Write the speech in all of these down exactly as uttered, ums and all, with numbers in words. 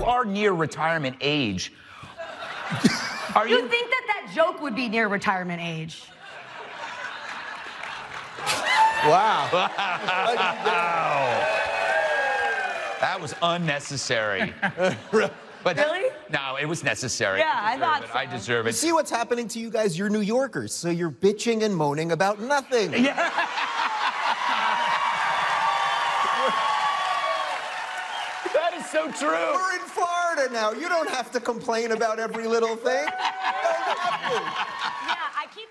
are near retirement age. Are you? You think that that joke would be near retirement age? Wow. Wow. That was unnecessary. But that, Really? No, it was necessary. Yeah, I deserve thought it. so. I deserve it. See what's happening to you guys? You're New Yorkers, so you're bitching and moaning about nothing. Yeah. That is so true. We're in Florida now. You don't have to complain about every little thing. You don't have to. Yeah, I keep.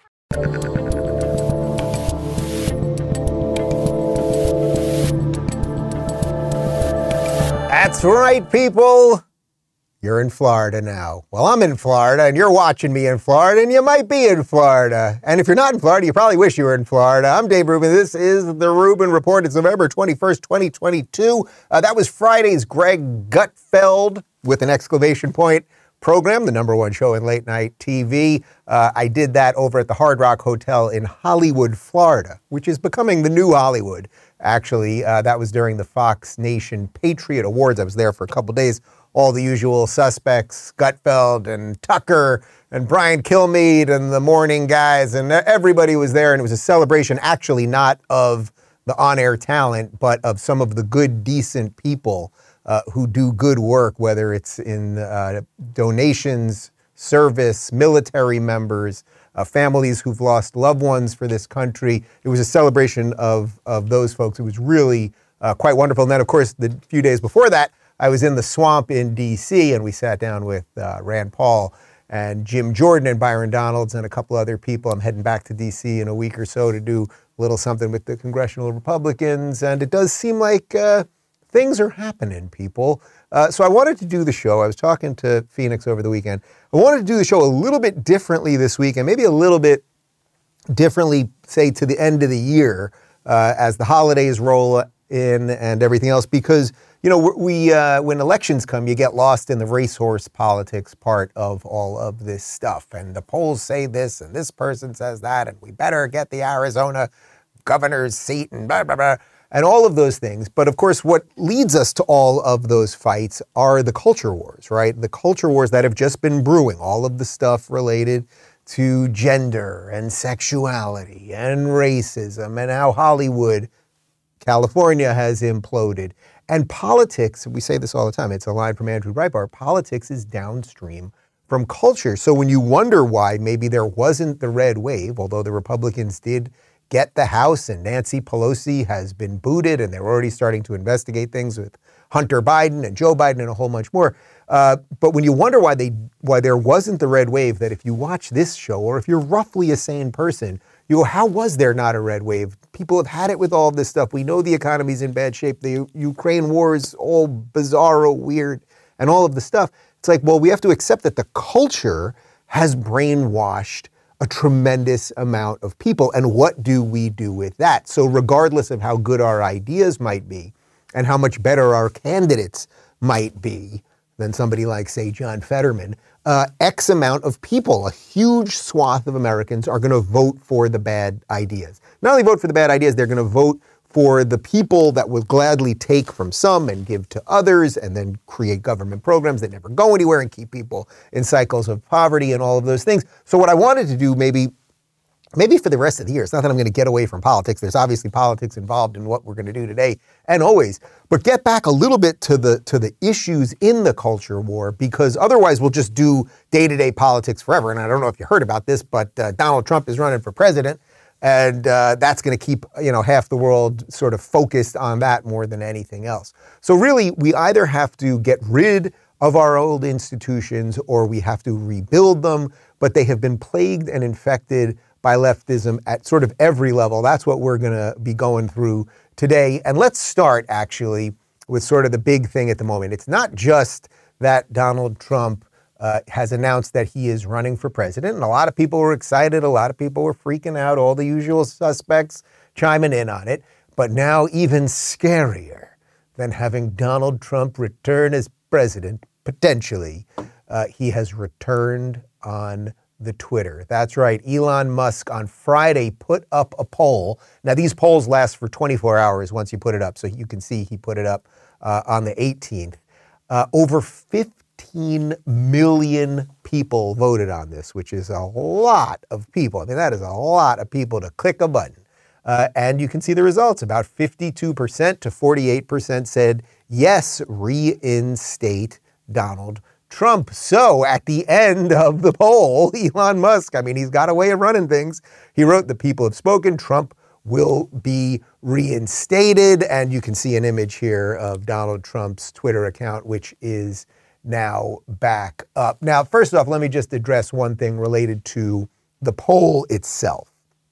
That's right, people. You're in Florida now. Well, I'm in Florida, and you're watching me in Florida, and you might be in Florida. And if you're not in Florida, you probably wish you were in Florida. I'm Dave Rubin. This is The Rubin Report. It's November twenty-first, twenty twenty-two. Uh, that was Friday's Greg Gutfeld with an exclamation point program, the number one show in late night T V. Uh, I did that over at the Hard Rock Hotel in Hollywood, Florida, which is becoming the new Hollywood. Actually, uh, that was during the Fox Nation Patriot Awards. I was there for a couple days. All the usual suspects, Gutfeld and Tucker and Brian Kilmeade and the morning guys, and everybody was there. And it was a celebration, actually not of the on-air talent, but of some of the good, decent people uh, who do good work, whether it's in uh, donations, service, military members, uh, families who've lost loved ones for this country. It was a celebration of, of those folks. It was really uh, quite wonderful. And then, of course, the few days before that, I was in the swamp in D C, and we sat down with uh, Rand Paul and Jim Jordan and Byron Donalds and a couple other people. I'm heading back to D C in a week or so to do a little something with the congressional Republicans, and it does seem like uh, things are happening, people. Uh, so I wanted to do the show. I was talking to Phoenix over the weekend. I wanted to do the show a little bit differently this week, and maybe a little bit differently, say, to the end of the year uh, as the holidays roll in and everything else, because you know, we uh, when elections come, you get lost in the racehorse politics part of all of this stuff. And the polls say this, and this person says that, and we better get the Arizona governor's seat, and blah, blah, blah, and all of those things. But of course, what leads us to all of those fights are the culture wars, right? The culture wars that have just been brewing, all of the stuff related to gender and sexuality and racism and how Hollywood, California has imploded. And politics, we say this all the time, it's a line from Andrew Breitbart, politics is downstream from culture. So when you wonder why maybe there wasn't the red wave, although the Republicans did get the House and Nancy Pelosi has been booted and they're already starting to investigate things with Hunter Biden and Joe Biden and a whole bunch more. Uh, but when you wonder why they why there wasn't the red wave, that if you watch this show or if you're roughly a sane person, you go, how was there not a red wave? People have had it with all this stuff. We know the economy's in bad shape. The U- Ukraine war is all bizarro, weird, and all of the stuff. It's like, well, we have to accept that the culture has brainwashed a tremendous amount of people. And what do we do with that? So regardless of how good our ideas might be and how much better our candidates might be than somebody like, say, John Fetterman, Uh, X amount of people, a huge swath of Americans are going to vote for the bad ideas. Not only vote for the bad ideas, they're going to vote for the people that will gladly take from some and give to others and then create government programs that never go anywhere and keep people in cycles of poverty and all of those things. So what I wanted to do maybe Maybe for the rest of the year, it's not that I'm going to get away from politics. There's obviously politics involved in what we're going to do today and always, but get back a little bit to the to the issues in the culture war, because otherwise we'll just do day-to-day politics forever. And I don't know if you heard about this, but uh, Donald Trump is running for president, and uh, that's going to keep, you know, half the world sort of focused on that more than anything else. So really, we either have to get rid of our old institutions or we have to rebuild them, but they have been plagued and infected by leftism at sort of every level. That's what we're going to be going through today. And let's start actually with sort of the big thing at the moment. It's not just that Donald Trump uh, has announced that he is running for president. And a lot of people were excited. A lot of people were freaking out, all the usual suspects chiming in on it. But now even scarier than having Donald Trump return as president, potentially, uh, he has returned on the Twitter. That's right. Elon Musk on Friday put up a poll. Now, these polls last for twenty-four hours once you put it up. So you can see he put it up uh, on the eighteenth. Uh, over fifteen million people voted on this, which is a lot of people. I mean, that is a lot of people to click a button. Uh, and you can see the results. About fifty-two percent to forty-eight percent said, yes, reinstate Donald Trump. So at the end of the poll, Elon Musk, I mean, he's got a way of running things. He wrote, the people have spoken. Trump will be reinstated. And you can see an image here of Donald Trump's Twitter account, which is now back up. Now, first off, let me just address one thing related to the poll itself.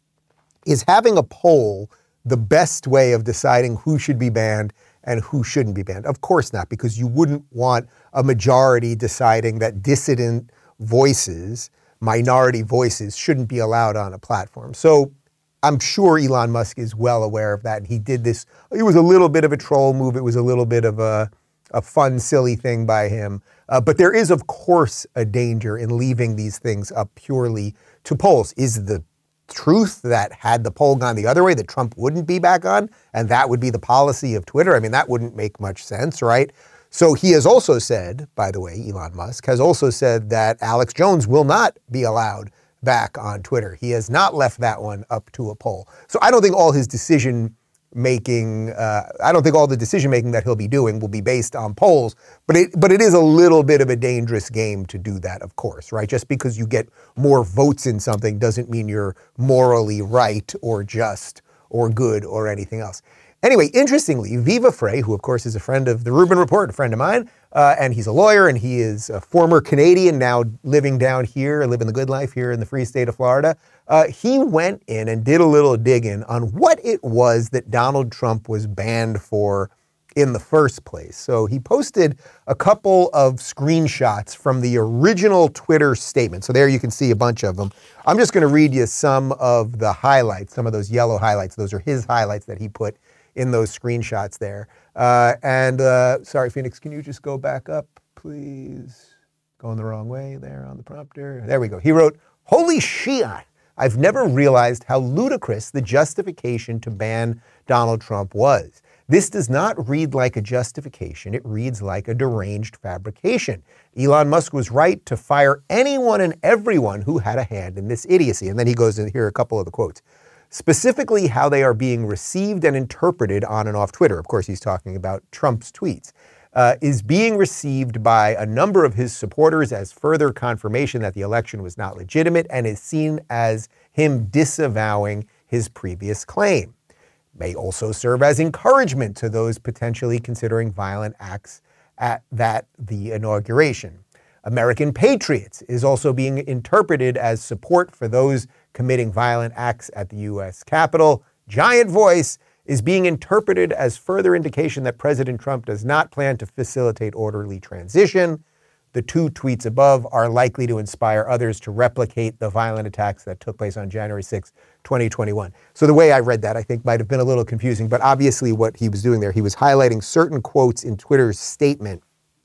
Is having a poll the best way of deciding who should be banned and who shouldn't be banned? Of course not, because you wouldn't want a majority deciding that dissident voices, minority voices, shouldn't be allowed on a platform. So I'm sure Elon Musk is well aware of that. And he did this. It was a little bit of a troll move. It was a little bit of a, a fun, silly thing by him. Uh, but there is, of course, a danger in leaving these things up purely to polls. Is the truth that had the poll gone the other way, that Trump wouldn't be back on, and that would be the policy of Twitter? I mean, that wouldn't make much sense, right? So he has also said, by the way, Elon Musk has also said that Alex Jones will not be allowed back on Twitter. He has not left that one up to a poll. So I don't think all his decision making, uh, I don't think all the decision making that he'll be doing will be based on polls, but it, but it is a little bit of a dangerous game to do that, of course, right? Just because you get more votes in something doesn't mean you're morally right or just or good or anything else. Anyway, interestingly, Viva Frei, who of course is a friend of the Rubin Report, a friend of mine, uh, and he's a lawyer and he is a former Canadian now living down here, living the good life here in the free state of Florida. Uh, he went in and did a little digging on what it was that Donald Trump was banned for in the first place. So he posted a couple of screenshots from the original Twitter statement. So there you can see a bunch of them. I'm just going to read you some of the highlights, some of those yellow highlights. Those are his highlights that he put in those screenshots there. Uh, and uh, sorry, Phoenix, can you just go back up, please? Going the wrong way there on the prompter. There we go. He wrote, "Holy shit, I've never realized how ludicrous the justification to ban Donald Trump was. This does not read like a justification. It reads like a deranged fabrication. Elon Musk was right to fire anyone and everyone who had a hand in this idiocy." And then he goes in here a couple of the quotes. "Specifically how they are being received and interpreted on and off Twitter." Of course, he's talking about Trump's tweets. Uh, is being received by a number of his supporters as further confirmation that the election was not legitimate and is seen as him disavowing his previous claim. May also serve as encouragement to those potentially considering violent acts at that the inauguration. American Patriots is also being interpreted as support for those committing violent acts at the U S Capitol. Giant Voice is being interpreted as further indication that President Trump does not plan to facilitate orderly transition. The two tweets above are likely to inspire others to replicate the violent attacks that took place on January sixth, twenty twenty-one. So the way I read that, I think, might have been a little confusing, but obviously what he was doing there, he was highlighting certain quotes in Twitter's statement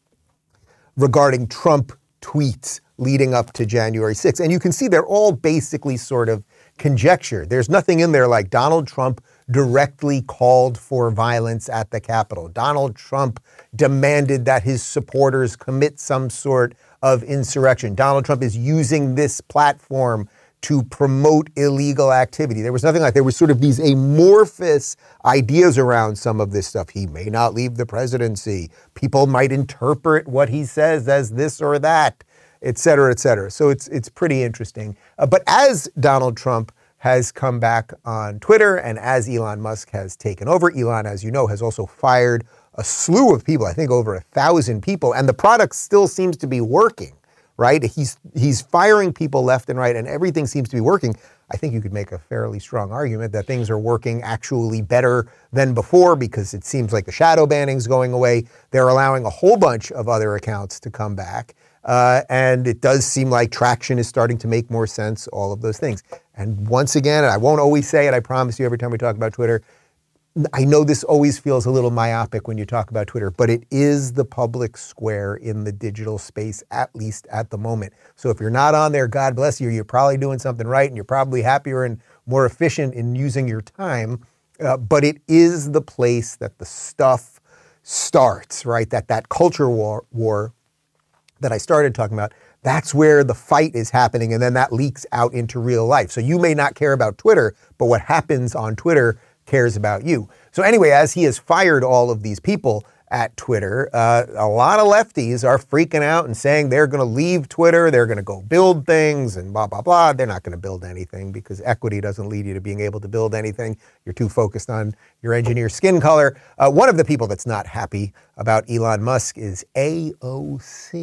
regarding Trump tweets leading up to January sixth. And you can see they're all basically sort of conjecture. There's nothing in there like Donald Trump directly called for violence at the Capitol. Donald Trump demanded that his supporters commit some sort of insurrection. Donald Trump is using this platform to promote illegal activity. There was nothing like, there was sort of these amorphous ideas around some of this stuff. He may not leave the presidency. People might interpret what he says as this or that, et cetera, et cetera. So it's, it's pretty interesting. Uh, but as Donald Trump has come back on Twitter and as Elon Musk has taken over, Elon, as you know, has also fired a slew of people, I think over a thousand people, and the product still seems to be working, right? He's, he's firing people left and right and everything seems to be working. I think you could make a fairly strong argument that things are working actually better than before because it seems like the shadow banning is going away. They're allowing a whole bunch of other accounts to come back. Uh, and it does seem like traction is starting to make more sense, all of those things. And once again, and I won't always say it, I promise you every time we talk about Twitter, I know this always feels a little myopic when you talk about Twitter, but it is the public square in the digital space, at least at the moment. So if you're not on there, God bless you, you're probably doing something right and you're probably happier and more efficient in using your time. Uh, but it is the place that the stuff starts, right? That that culture war, war that I started talking about, that's where the fight is happening, and then that leaks out into real life. So you may not care about Twitter, but what happens on Twitter cares about you. So anyway, as he has fired all of these people at Twitter, uh, a lot of lefties are freaking out and saying they're going to leave Twitter, they're going to go build things and blah, blah, blah. They're not going to build anything because equity doesn't lead you to being able to build anything. You're too focused on your engineer's skin color. Uh, one of the people that's not happy about Elon Musk is A O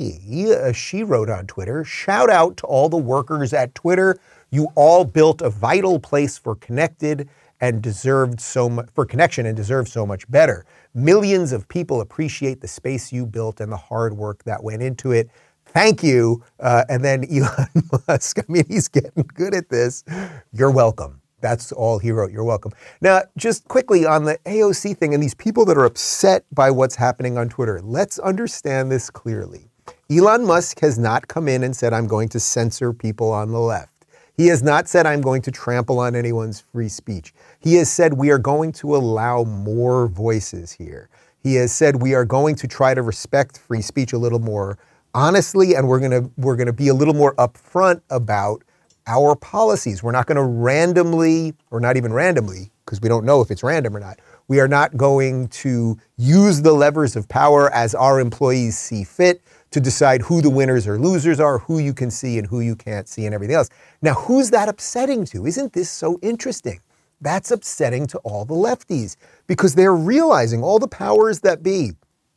C. Uh, she wrote on Twitter, shout out to all the workers at Twitter. You all built a vital place for connected and deserved so much for connection and deserve so much better. Millions of people appreciate the space you built and the hard work that went into it. Thank you. Uh, and then Elon Musk, I mean, he's getting good at this. You're welcome. That's all he wrote. You're welcome. Now, just quickly on the A O C thing and these people that are upset by what's happening on Twitter, let's understand this clearly. Elon Musk has not come in and said, I'm going to censor people on the left. He has not said, I'm going to trample on anyone's free speech. He has said, we are going to allow more voices here. He has said, we are going to try to respect free speech a little more honestly, and we're going to we're going to be a little more upfront about our policies. We're not going to randomly, or not even randomly, because we don't know if it's random or not. We are not going to use the levers of power as our employees see fit to decide who the winners or losers are, who you can see and who you can't see and everything else. Now, who's that upsetting to? Isn't this so interesting? That's upsetting to all the lefties because they're realizing all the powers that be,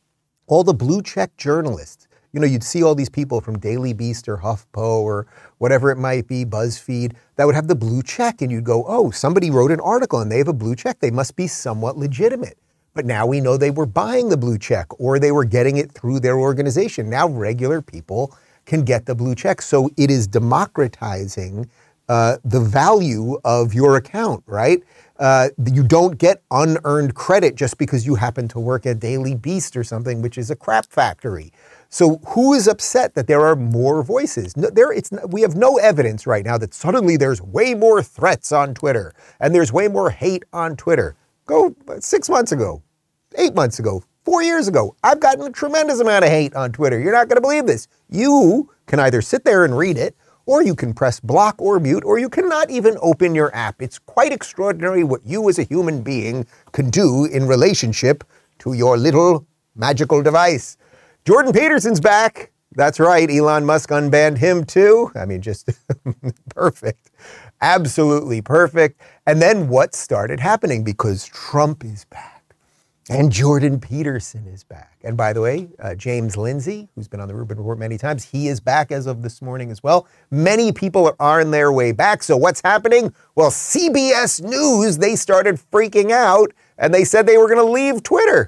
all the blue check journalists. You know, you'd see all these people from Daily Beast or HuffPo or whatever it might be, BuzzFeed, that would have the blue check and you'd go, oh, somebody wrote an article and they have a blue check. They must be somewhat legitimate. But now we know they were buying the blue check or they were getting it through their organization. Now regular people can get the blue check. So it is democratizing uh, the value of your account, right? Uh, you don't get unearned credit just because you happen to work at Daily Beast or something, which is a crap factory. So who is upset that there are more voices? No, there, it's, we have no evidence right now that suddenly there's way more threats on Twitter and there's way more hate on Twitter. Go six months ago, eight months ago, four years ago, I've gotten a tremendous amount of hate on Twitter. You're not going to believe this. You can either sit there and read it, or you can press block or mute, or you cannot even open your app. It's quite extraordinary what you as a human being can do in relationship to your little magical device. Jordan Peterson's back. That's right. Elon Musk unbanned him too. I mean, just perfect. Absolutely perfect. And then what started happening? Because Trump is back and Jordan Peterson is back. And by the way, uh, James Lindsay, who's been on the Rubin Report many times, he is back as of this morning as well. Many people are on their way back. So what's happening? Well, C B S News, they started freaking out and they said they were going to leave Twitter.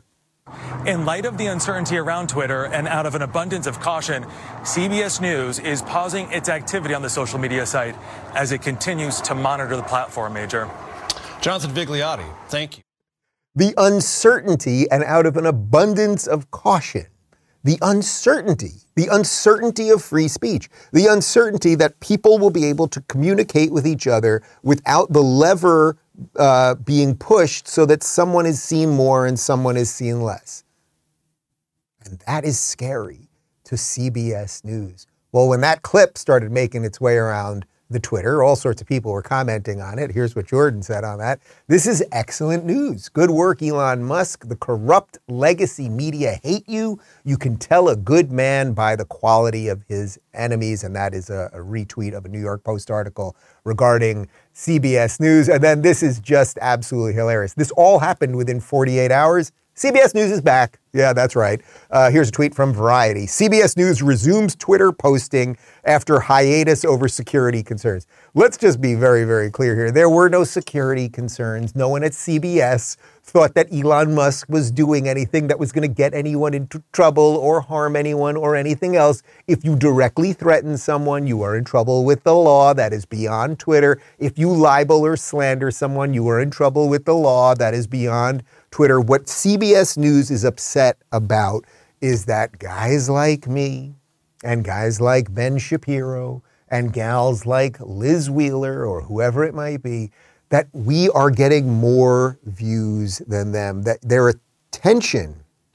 In light of the uncertainty around Twitter and out of an abundance of caution, C B S News is pausing its activity on the social media site as it continues to monitor the platform, Major. Jonathan Vigliotti, thank you. The uncertainty and out of an abundance of caution. The uncertainty, the uncertainty of free speech, the uncertainty that people will be able to communicate with each other without the lever uh, being pushed so that someone is seen more and someone is seen less. And that is scary to C B S News. Well, when that clip started making its way around the Twitter, all sorts of people were commenting on it. Here's what Jordan said on that. This is excellent news. Good work, Elon Musk. The corrupt legacy media hate you. You can tell a good man by the quality of his enemies. And that is a, a retweet of a New York Post article regarding C B S News. And then this is just absolutely hilarious. This all happened within forty-eight hours. C B S News is back. Yeah, that's right. Uh, here's a tweet from Variety. C B S News resumes Twitter posting after hiatus over security concerns. Let's just be very, very clear here. There were no security concerns. No one at C B S thought that Elon Musk was doing anything that was going to get anyone into trouble or harm anyone or anything else. If you directly threaten someone, you are in trouble with the law. That is beyond Twitter. If you libel or slander someone, you are in trouble with the law. That is beyond Twitter. What C B S News is upset about is that guys like me and guys like Ben Shapiro and gals like Liz Wheeler or whoever it might be, that we are getting more views than them, that their attention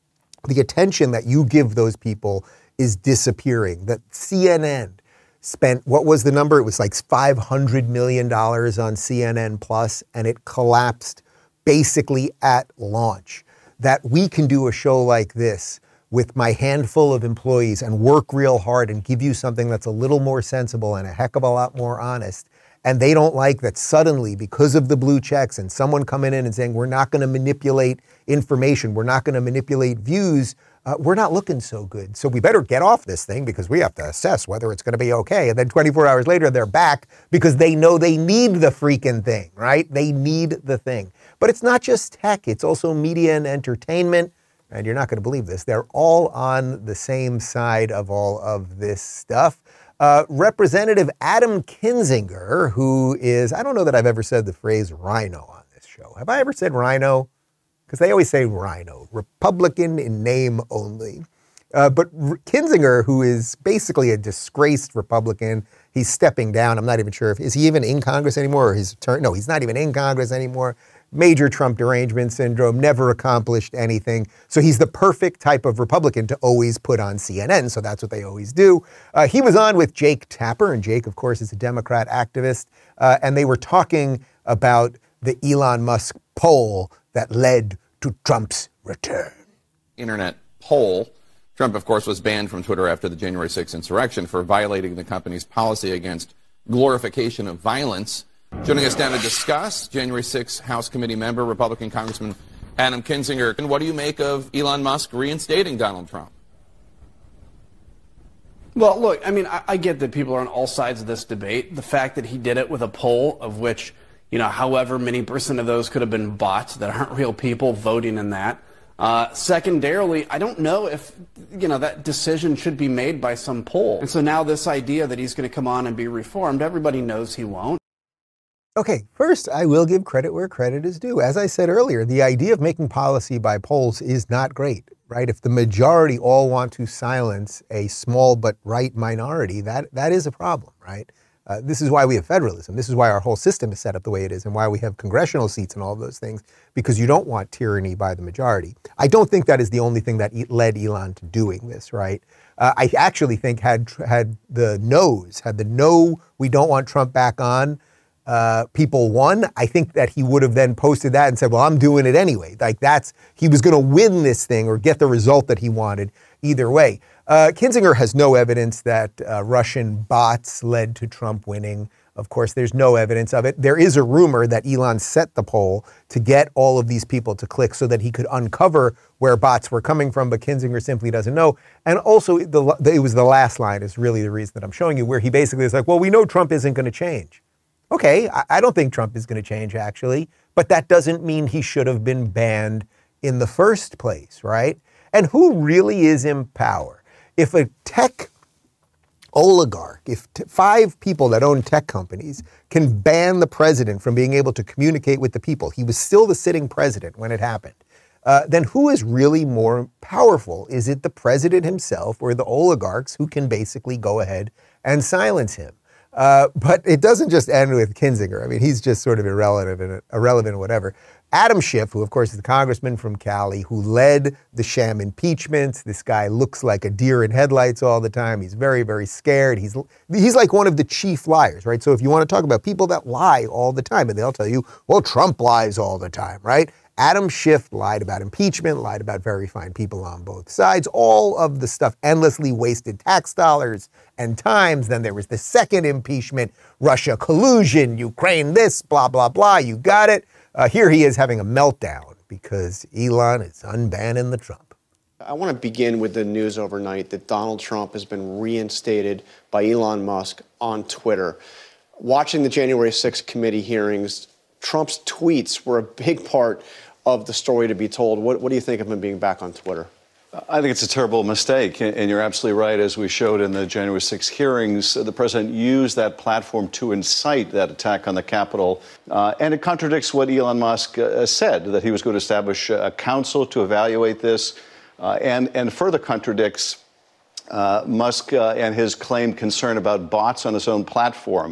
The attention that you give those people is disappearing. That C N N spent, what was the number? It was like five hundred million dollars on C N N Plus, and it collapsed basically at launch. That we can do a show like this with my handful of employees and work real hard and give you something that's a little more sensible and a heck of a lot more honest. And they don't like that suddenly, because of the blue checks and someone coming in and saying, we're not going to manipulate information, we're not going to manipulate views, uh, we're not looking so good. So we better get off this thing because we have to assess whether it's going to be okay. And then twenty-four hours later, they're back because they know they need the freaking thing, right? They need the thing. But it's not just tech, it's also media and entertainment. And you're not going to believe this. They're all on the same side of all of this stuff. Uh, Representative Adam Kinzinger, who is, I don't know that I've ever said the phrase rhino on this show. Have I ever said rhino? Because they always say rhino, Republican in name only. Uh, but R- Kinzinger, who is basically a disgraced Republican, he's stepping down. I'm not even sure if, is he even in Congress anymore or his turn? No, he's not even in Congress anymore. Major Trump derangement syndrome, never accomplished anything. So he's the perfect type of Republican to always put on C N N. So that's what they always do. Uh, he was on with Jake Tapper, and Jake, of course, is a Democrat activist. Uh, and they were talking about the Elon Musk poll that led to Trump's return. Internet poll. Trump, of course, was banned from Twitter after the January sixth insurrection for violating the company's policy against glorification of violence. Joining us now to discuss, January sixth House Committee member, Republican Congressman Adam Kinzinger. And what do you make of Elon Musk reinstating Donald Trump? Well, look, I mean, I, I get that people are on all sides of this debate. The fact that he did it with a poll of which, you know, however many percent of those could have been bots that aren't real people voting in that. Uh, secondarily, I don't know if, you know, that decision should be made by some poll. And so now this idea that he's going to come on and be reformed, everybody knows he won't. Okay, first, I will give credit where credit is due. As I said earlier, the idea of making policy by polls is not great, right? If the majority all want to silence a small but right minority, that that is a problem, right? Uh, this is why we have federalism. This is why our whole system is set up the way it is and why we have congressional seats and all of those things, because you don't want tyranny by the majority. I don't think that is the only thing that e- led Elon to doing this, right? Uh, I actually think had had the no's, had the no, we don't want Trump back on, Uh, people won, I think that he would have then posted that and said, well, I'm doing it anyway. Like that's, he was going to win this thing or get the result that he wanted either way. Uh, Kinzinger has no evidence that uh, Russian bots led to Trump winning. Of course, there's no evidence of it. There is a rumor that Elon set the poll to get all of these people to click so that he could uncover where bots were coming from, but Kinzinger simply doesn't know. And also, the, it was the last line is really the reason that I'm showing you, where he basically is like, well, we know Trump isn't going to change. Okay, I don't think Trump is going to change, actually, but that doesn't mean he should have been banned in the first place, right? And who really is in power? If a tech oligarch, if t- five people that own tech companies can ban the president from being able to communicate with the people, he was still the sitting president when it happened, uh, then who is really more powerful? Is it the president himself or the oligarchs who can basically go ahead and silence him? Uh, but it doesn't just end with Kinzinger. I mean, he's just sort of irrelevant, irrelevant or whatever. Adam Schiff, who of course is the congressman from Cali, who led the sham impeachment. This guy looks like a deer in headlights all the time. He's very, very scared. He's he's like one of the chief liars, right? So if you want to talk about people that lie all the time, and they'll tell you, well, Trump lies all the time, right? Adam Schiff lied about impeachment, lied about very fine people on both sides, all of the stuff, endlessly wasted tax dollars and times. Then there was the second impeachment, Russia collusion, Ukraine this, blah, blah, blah. You got it. Uh, here he is having a meltdown because Elon is unbanning the Trump. I want to begin with the news overnight that Donald Trump has been reinstated by Elon Musk on Twitter. Watching the January sixth committee hearings, Trump's tweets were a big part of the story to be told. What, what do you think of him being back on Twitter? I think it's a terrible mistake, and you're absolutely right. As we showed in the January sixth hearings, the president used that platform to incite that attack on the Capitol, uh, and it contradicts what Elon Musk uh, said, that he was going to establish a council to evaluate this, uh, and, and further contradicts uh, Musk uh, and his claimed concern about bots on his own platform.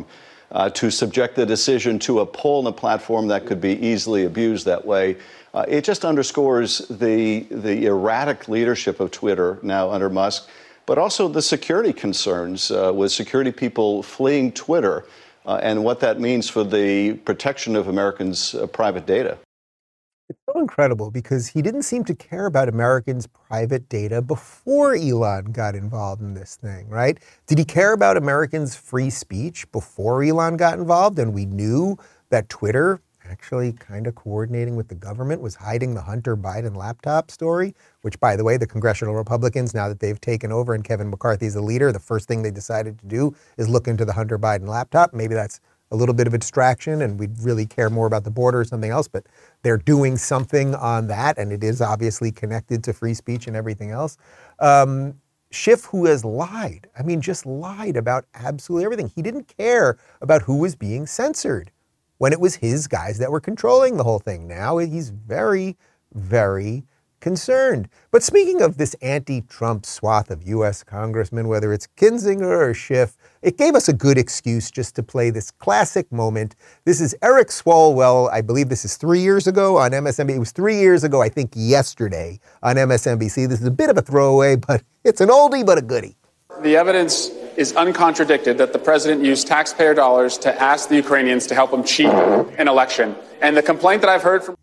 uh, to subject the decision to a poll on a platform that could be easily abused that way. Uh, it just underscores the, the erratic leadership of Twitter now under Musk, but also the security concerns uh, with security people fleeing Twitter uh, and what that means for the protection of Americans' uh, private data. It's so incredible because he didn't seem to care about Americans' private data before Elon got involved in this thing, right? Did he care about Americans' free speech before Elon got involved and we knew that Twitter, actually kind of coordinating with the government, was hiding the Hunter Biden laptop story, which, by the way, the congressional Republicans, now that they've taken over and Kevin McCarthy's the leader, the first thing they decided to do is look into the Hunter Biden laptop. Maybe that's a little bit of a distraction and we'd really care more about the border or something else, but they're doing something on that, and it is obviously connected to free speech and everything else. Um, Schiff, who has lied, I mean, just lied about absolutely everything. He didn't care about who was being censored when it was his guys that were controlling the whole thing. Now he's very, very concerned. But speaking of this anti-Trump swath of U S congressmen, whether it's Kinzinger or Schiff, it gave us a good excuse just to play this classic moment. This is Eric Swalwell. I believe this is three years ago on M S N B C. It was three years ago, I think yesterday on M S N B C. This is a bit of a throwaway, but it's an oldie but a goodie. The evidence is uncontradicted that the president used taxpayer dollars to ask the Ukrainians to help him cheat an election. And the complaint that I've heard from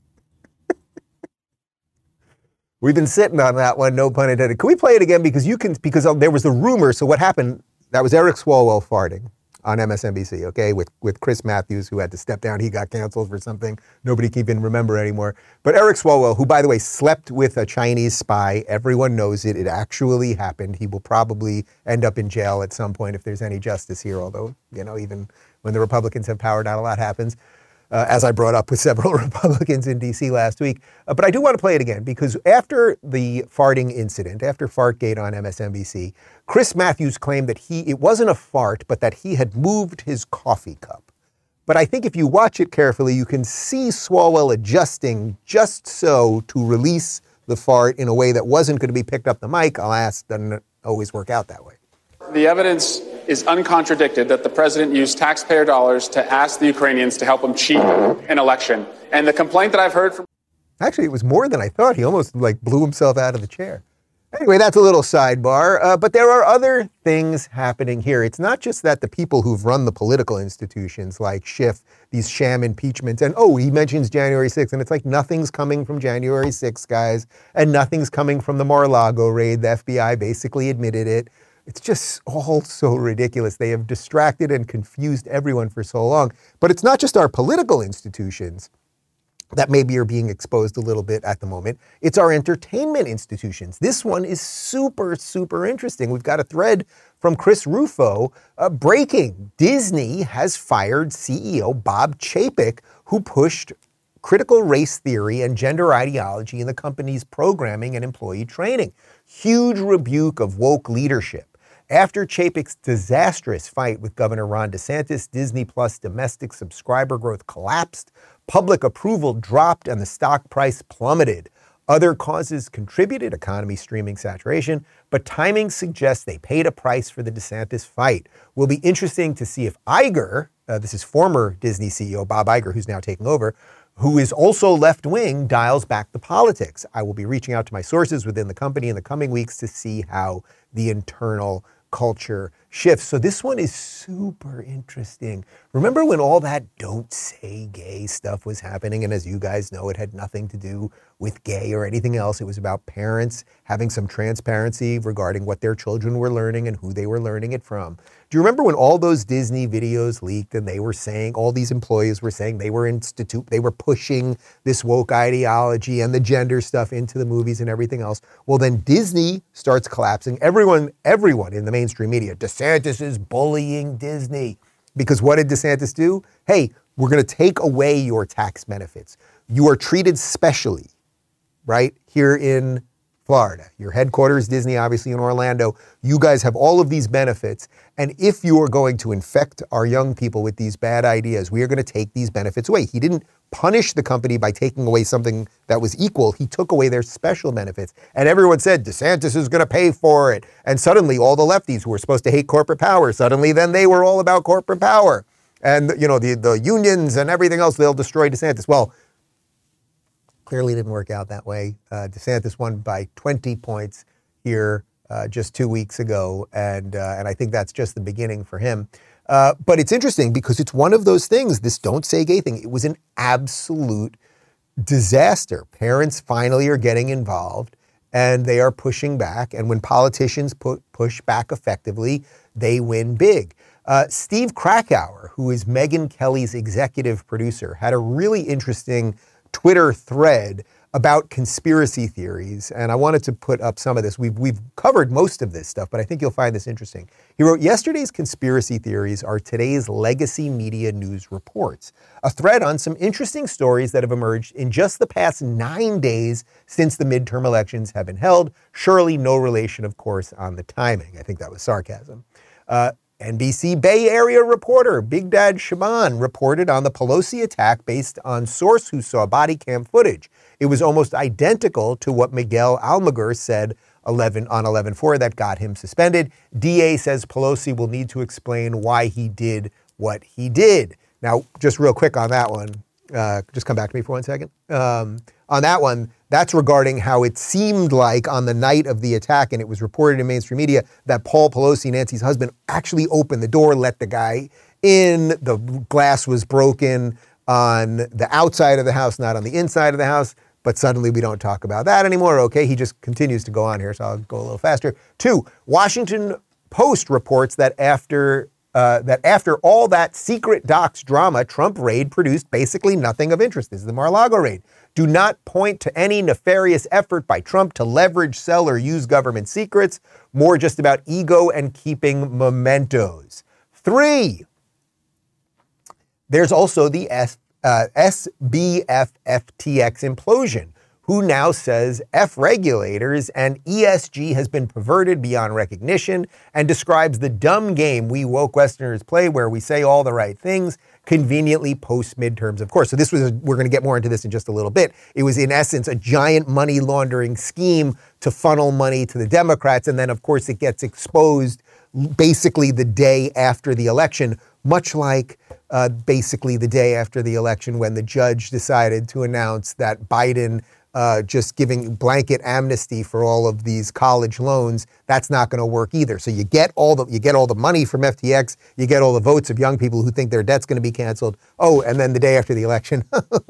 We've been sitting on that one, no pun intended. Can we play it again? Because you can, because there was the rumor. So what happened, that was Eric Swalwell farting on M S N B C, okay, with, with Chris Matthews, who had to step down. He got canceled for something nobody can even remember anymore. But Eric Swalwell, who, by the way, slept with a Chinese spy. Everyone knows it. It actually happened. He will probably end up in jail at some point if there's any justice here, although, you know, even when the Republicans have power, not a lot happens. Uh, as I brought up with several Republicans in D C last week. Uh, but I do want to play it again because after the farting incident, after Fartgate on M S N B C, Chris Matthews claimed that he it wasn't a fart, but that he had moved his coffee cup. But I think if you watch it carefully, you can see Swalwell adjusting just so to release the fart in a way that wasn't going to be picked up the mic. Alas, doesn't always work out that way. The evidence is uncontradicted that the president used taxpayer dollars to ask the Ukrainians to help him cheat an election. And the complaint that I've heard from... Actually, it was more than I thought. He almost like blew himself out of the chair. Anyway, that's a little sidebar. Uh, but there are other things happening here. It's not just that the people who've run the political institutions like Schiff, these sham impeachments, and oh, he mentions January sixth, and it's like nothing's coming from January sixth, guys, and nothing's coming from the Mar-a-Lago raid. The F B I basically admitted it. It's just all so ridiculous. They have distracted and confused everyone for so long. But it's not just our political institutions that maybe are being exposed a little bit at the moment. It's our entertainment institutions. This one is super, super interesting. We've got a thread from Chris Rufo. Uh, breaking, Disney has fired C E O Bob Chapek, who pushed critical race theory and gender ideology in the company's programming and employee training. Huge rebuke of woke leadership. After Chapek's disastrous fight with Governor Ron DeSantis, Disney Plus domestic subscriber growth collapsed, public approval dropped, and the stock price plummeted. Other causes contributed, economy, streaming, saturation, but timing suggests they paid a price for the DeSantis fight. Will be interesting to see if Iger, uh, this is former Disney C E O Bob Iger, who's now taking over, who is also left-wing, dials back the politics. I will be reaching out to my sources within the company in the coming weeks to see how the internal culture shifts. So this one is super interesting. Remember when all that don't say gay stuff was happening? And as you guys know, it had nothing to do with gay or anything else. It was about parents having some transparency regarding what their children were learning and who they were learning it from. Do you remember when all those Disney videos leaked and they were saying, all these employees were saying they were institute, they were pushing this woke ideology and the gender stuff into the movies and everything else? Well, then Disney starts collapsing. Everyone, everyone in the mainstream media, DeSantis is bullying Disney. Because what did DeSantis do? Hey, we're going to take away your tax benefits. You are treated specially, right, here in Florida. Your headquarters, Disney, obviously in Orlando. You guys have all of these benefits. And if you are going to infect our young people with these bad ideas, we are going to take these benefits away. He didn't punish the company by taking away something that was equal. He took away their special benefits. And everyone said, DeSantis is going to pay for it. And suddenly all the lefties who were supposed to hate corporate power, suddenly then they were all about corporate power. and you know the, the unions and everything else, they'll destroy DeSantis. Well, clearly didn't work out that way. Uh, DeSantis won by twenty points here uh, just two weeks ago, and uh, and I think that's just the beginning for him. Uh, but it's interesting because it's one of those things, this don't say gay thing, it was an absolute disaster. Parents finally are getting involved and they are pushing back. And when politicians pu- push back effectively, they win big. Uh, Steve Krakauer, who is Megyn Kelly's executive producer, had a really interesting Twitter thread about conspiracy theories, and I wanted to put up some of this. We've, we've covered most of this stuff, but I think you'll find this interesting. He wrote, "Yesterday's conspiracy theories are today's legacy media news reports. A thread on some interesting stories that have emerged in just the past nine days since the midterm elections have been held. Surely no relation, of course, on the timing." I think that was sarcasm. Uh, N B C Bay Area reporter Big Dad Shaban reported on the Pelosi attack based on source who saw body cam footage. It was almost identical to what Miguel Almaguer said eleven on eleven four that got him suspended. D A says Pelosi will need to explain why he did what he did. Now, just real quick on that one, uh, just come back to me for one second. Um, on that one, that's regarding how it seemed like on the night of the attack, and it was reported in mainstream media, that Paul Pelosi, Nancy's husband, actually opened the door, let the guy in. The glass was broken on the outside of the house, not on the inside of the house. But suddenly we don't talk about that anymore. Okay, he just continues to go on here, so I'll go a little faster. Two, Washington Post reports that after uh, that after all that secret docs drama, Trump raid produced basically nothing of interest. This is the Mar-a-Lago raid. Do not point to any nefarious effort by Trump to leverage, sell, or use government secrets. More just about ego and keeping mementos. Three, there's also the S. Uh, S B F F T X implosion, who now says F regulators and E S G has been perverted beyond recognition, and describes the dumb game we woke Westerners play where we say all the right things conveniently post midterms, of course. So this was, a, we're going to get more into this in just a little bit. It was in essence a giant money laundering scheme to funnel money to the Democrats. And then of course it gets exposed basically the day after the election, much like uh, basically the day after the election when the judge decided to announce that Biden uh, just giving blanket amnesty for all of these college loans, that's not going to work either. So you get all the you get all the money from F T X, you get all the votes of young people who think their debt's going to be canceled. Oh, and then the day after the election,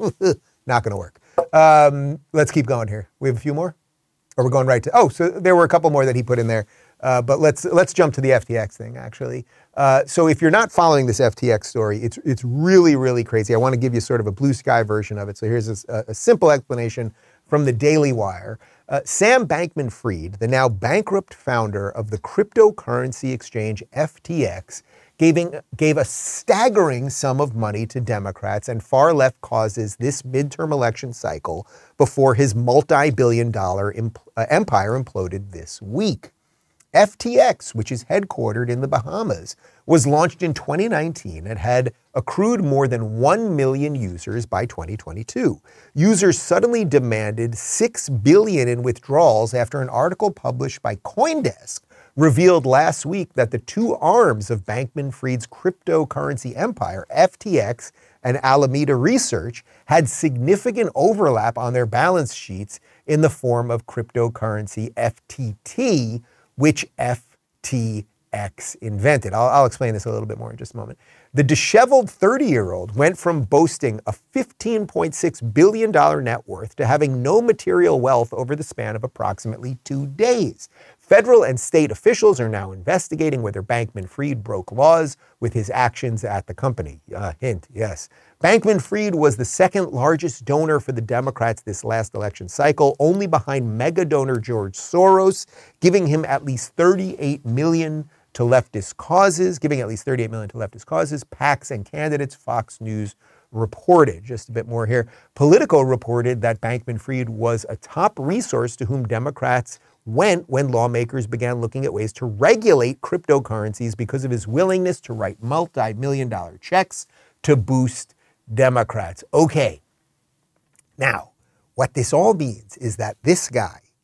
not going to work. Um, let's keep going here. We have a few more? Or we're going right to, oh, so there were a couple more that he put in there. Uh, but let's let's jump to the F T X thing, actually. Uh, so if you're not following this F T X story, it's it's really, really crazy. I want to give you sort of a blue sky version of it. So here's a, a simple explanation from the Daily Wire. Uh, Sam Bankman-Fried, the now bankrupt founder of the cryptocurrency exchange F T X, giving, gave a staggering sum of money to Democrats and far-left causes this midterm election cycle before his multi-billion dollar imp- uh, empire imploded this week. F T X, which is headquartered in the Bahamas, was launched in twenty nineteen and had accrued more than one million users by twenty twenty-two. Users suddenly demanded six billion dollars in withdrawals after an article published by CoinDesk revealed last week that the two arms of Bankman-Fried's cryptocurrency empire, F T X and Alameda Research, had significant overlap on their balance sheets in the form of cryptocurrency F T T, which F T X invented. I'll, I'll explain this a little bit more in just a moment. The disheveled thirty-year-old went from boasting a fifteen point six billion dollars net worth to having no material wealth over the span of approximately two days. Federal and state officials are now investigating whether Bankman-Fried broke laws with his actions at the company. Uh, hint, yes. Bankman-Fried was the second largest donor for the Democrats this last election cycle, only behind mega donor George Soros, giving him at least thirty-eight million dollars to leftist causes, giving at least thirty-eight million dollars to leftist causes, PACs and candidates, Fox News reported. Just a bit more here. Politico reported that Bankman-Fried was a top resource to whom Democrats went when lawmakers began looking at ways to regulate cryptocurrencies because of his willingness to write multi-million dollar checks to boost Democrats. Okay. Now, what this all means is that this guy,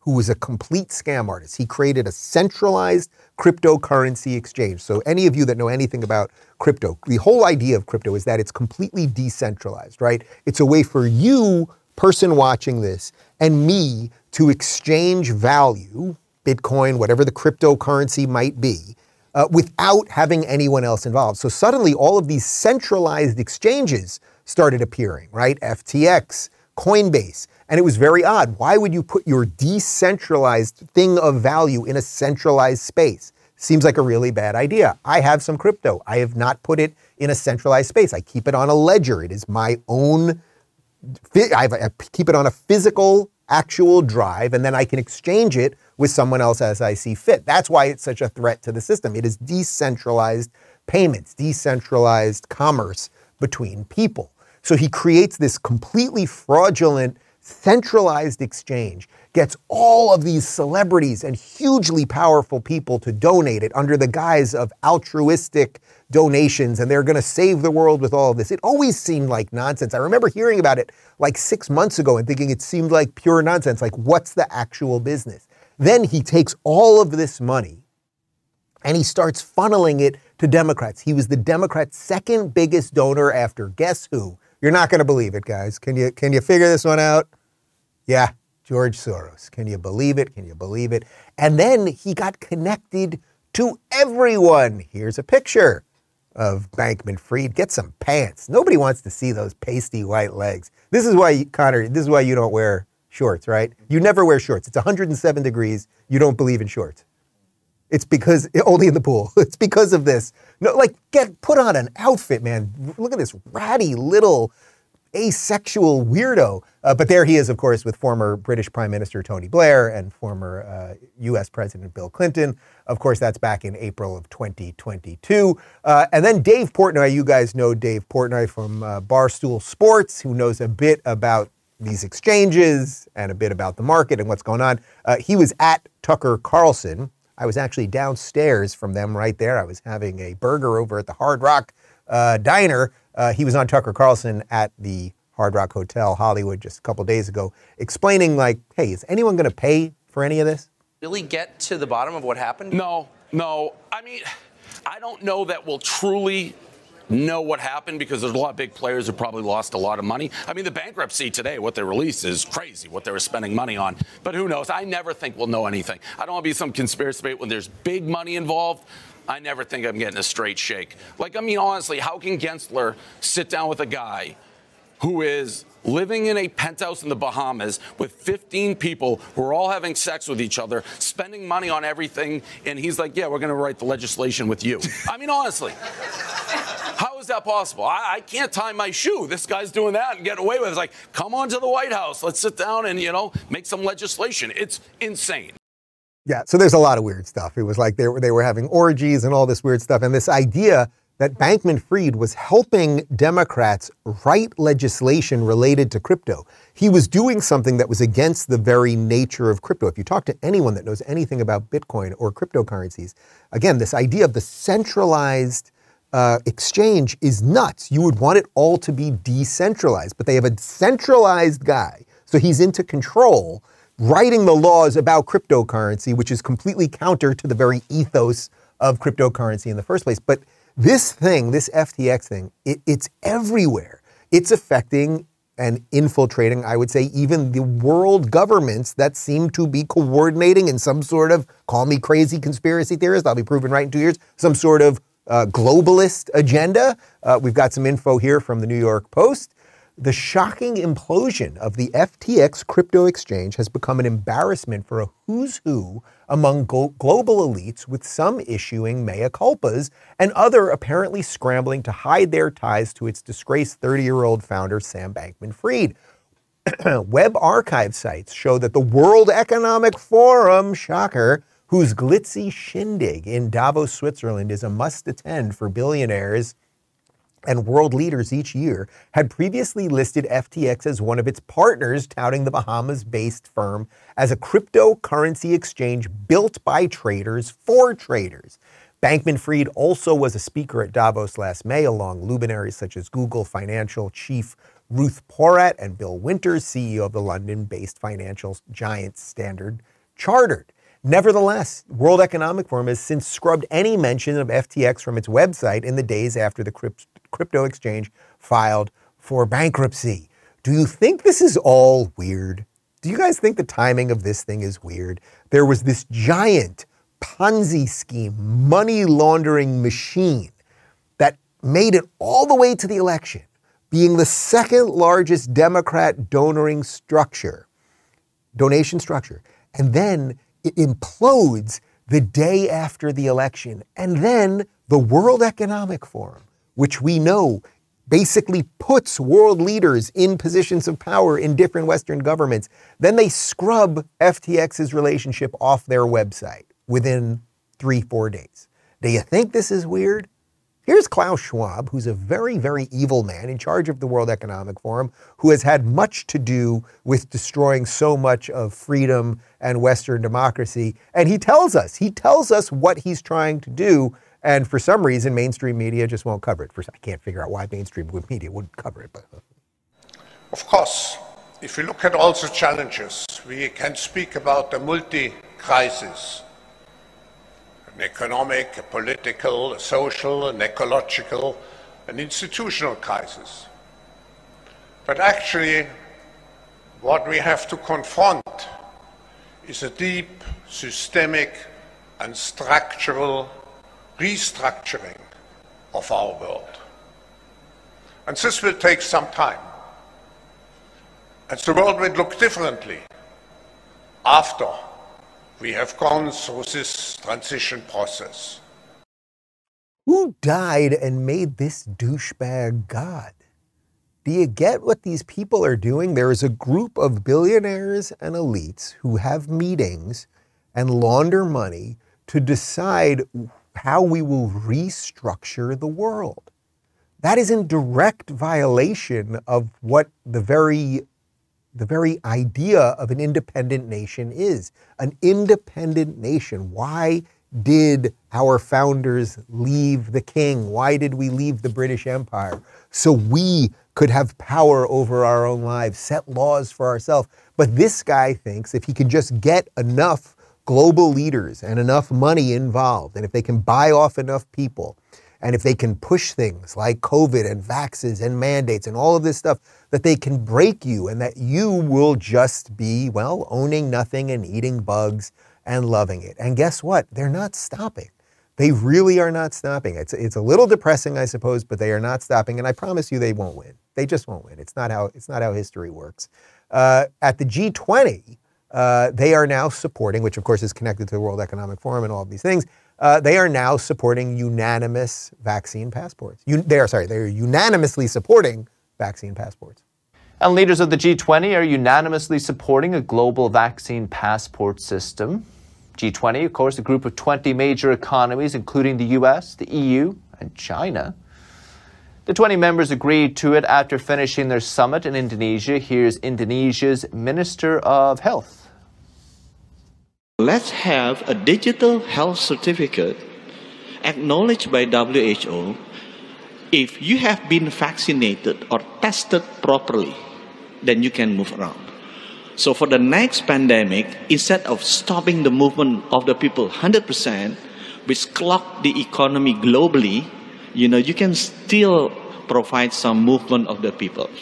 who was a complete scam artist. He created a centralized cryptocurrency exchange. So any of you that know anything about crypto, the whole idea of crypto is that it's completely decentralized, right? It's a way for you, person watching this, and me to exchange value, Bitcoin, whatever the cryptocurrency might be, uh, without having anyone else involved. So suddenly all of these centralized exchanges started appearing, right? F T X, Coinbase. And it was very odd. Why would you put your decentralized thing of value in a centralized space? Seems like a really bad idea. I have some crypto. I have not put it in a centralized space. I keep it on a ledger. It is my own, I, have, I keep it on a physical, actual drive, and then I can exchange it with someone else as I see fit. That's why it's such a threat to the system. It is decentralized payments, decentralized commerce between people. So he creates this completely fraudulent, centralized exchange, gets all of these celebrities and hugely powerful people to donate it under the guise of altruistic donations, and they're going to save the world with all of this. It always seemed like nonsense. I remember hearing about it like six months ago and thinking it seemed like pure nonsense. Like, what's the actual business? Then he takes all of this money and he starts funneling it to Democrats. He was the Democrats' second biggest donor after guess who? You're not going to believe it, guys. Can you can you figure this one out? Yeah, George Soros. Can you believe it? Can you believe it? And then he got connected to everyone. Here's a picture of Bankman-Fried. Get some pants. Nobody wants to see those pasty white legs. This is why, Connor, this is why you don't wear shorts, right? You never wear shorts. It's one hundred seven degrees. You don't believe in shorts. It's because, only in the pool. It's because of this. No, like, get, put on an outfit, man. Look at this ratty little asexual weirdo. Uh, but there he is, of course, with former British Prime Minister Tony Blair and former uh, U S President Bill Clinton. Of course, that's back in April of twenty twenty-two. Uh, and then Dave Portnoy, you guys know Dave Portnoy from uh, Barstool Sports, who knows a bit about these exchanges and a bit about the market and what's going on. Uh, he was at Tucker Carlson. I was actually downstairs from them right there. I was having a burger over at the Hard Rock uh, Diner. Uh, he was on Tucker Carlson at the Hard Rock Hotel, Hollywood, just a couple days ago, explaining like, hey, is anyone going to pay for any of this? Really get to the bottom of what happened? No, no. I mean, I don't know that we'll truly know what happened because there's a lot of big players who probably lost a lot of money. I mean, the bankruptcy today, what they released is crazy, what they were spending money on. But who knows? I never think we'll know anything. I don't want to be some conspiracy theory when there's big money involved. I never think I'm getting a straight shake. Like, I mean, honestly, how can Gensler sit down with a guy who is living in a penthouse in the Bahamas with fifteen people who are all having sex with each other, spending money on everything, and he's like, yeah, we're going to write the legislation with you. I mean, honestly, how is that possible? I, I can't tie my shoe. This guy's doing that and getting away with it. It's like, come on to the White House. Let's sit down and, you know, make some legislation. It's insane. Yeah, so there's a lot of weird stuff. It was like they were, they were having orgies and all this weird stuff. And this idea that Bankman-Fried was helping Democrats write legislation related to crypto. He was doing something that was against the very nature of crypto. If you talk to anyone that knows anything about Bitcoin or cryptocurrencies, again, this idea of the centralized uh, exchange is nuts. You would want it all to be decentralized, but they have a centralized guy, so he's into control, writing the laws about cryptocurrency, which is completely counter to the very ethos of cryptocurrency in the first place. But this thing, this F T X thing, it, it's everywhere. It's affecting and infiltrating, I would say, even the world governments that seem to be coordinating in some sort of, call me crazy conspiracy theorist, I'll be proven right in two years, some sort of uh, globalist agenda. Uh, we've got some info here from the New York Post. The shocking implosion of the F T X crypto exchange has become an embarrassment for a who's who among go- global elites, with some issuing mea culpas and other apparently scrambling to hide their ties to its disgraced thirty-year-old founder, Sam Bankman-Fried. Web archive sites show that the World Economic Forum, shocker, whose glitzy shindig in Davos, Switzerland is a must-attend for billionaires and world leaders each year, had previously listed F T X as one of its partners, touting the Bahamas-based firm as a cryptocurrency exchange built by traders for traders. Bankman-Fried also was a speaker at Davos last May, along luminaries such as Google financial chief Ruth Porat and Bill Winters, C E O of the London-based financial giant Standard chartered. Nevertheless, World Economic Forum has since scrubbed any mention of F T X from its website in the days after the crypt- crypto exchange filed for bankruptcy. Do you think this is all weird? Do you guys think the timing of this thing is weird? There was this giant Ponzi scheme, money laundering machine that made it all the way to the election, being the second largest Democrat donoring structure, donation structure. And then it implodes the day after the election. And then the World Economic Forum, which we know basically puts world leaders in positions of power in different Western governments, then they scrub F T X's relationship off their website within three, four days. Do you think this is weird? Here's Klaus Schwab, who's a very, very evil man in charge of the World Economic Forum, who has had much to do with destroying so much of freedom and Western democracy. And he tells us, he tells us what he's trying to do. And for some reason, mainstream media just won't cover it. First, I can't figure out why mainstream media wouldn't cover it. But of course, if we look at all the challenges, we can speak about a multi-crisis. An economic, a political, a social, an ecological, an institutional crisis. But actually, what we have to confront is a deep, systemic, and structural restructuring of our world. And this will take some time. And the world will look differently after we have gone through this transition process. Who died and made this douchebag God? Do you get what these people are doing? There is a group of billionaires and elites who have meetings and launder money to decide how we will restructure the world. That is in direct violation of what the very, the very idea of an independent nation is. An independent nation. Why did our founders leave the king? Why did we leave the British Empire? So we could have power over our own lives, set laws for ourselves. But this guy thinks if he can just get enough global leaders and enough money involved, and if they can buy off enough people, and if they can push things like COVID and vaxes and mandates and all of this stuff, that they can break you and that you will just be, well, owning nothing and eating bugs and loving it. And guess what? They're not stopping. They really are not stopping. It's, it's a little depressing, I suppose, but they are not stopping. And I promise you they won't win. They just won't win. It's not how, it's not how history works. Uh, at the G twenty, Uh, they are now supporting, which of course is connected to the World Economic Forum and all of these things, uh, they are now supporting unanimous vaccine passports. Un- they are, sorry, they are unanimously supporting vaccine passports. And leaders of the G twenty are unanimously supporting a global vaccine passport system. G twenty, of course, a group of twenty major economies, including the U S, the E U, and China. The twenty members agreed to it after finishing their summit in Indonesia. Here's Indonesia's Minister of Health. Let's have a digital health certificate acknowledged by W H O if you have been vaccinated or tested properly, then you can move around. So for the next pandemic, instead of stopping the movement of the people one hundred percent, which clogged the economy globally, you know, you can still provide some movement of the people.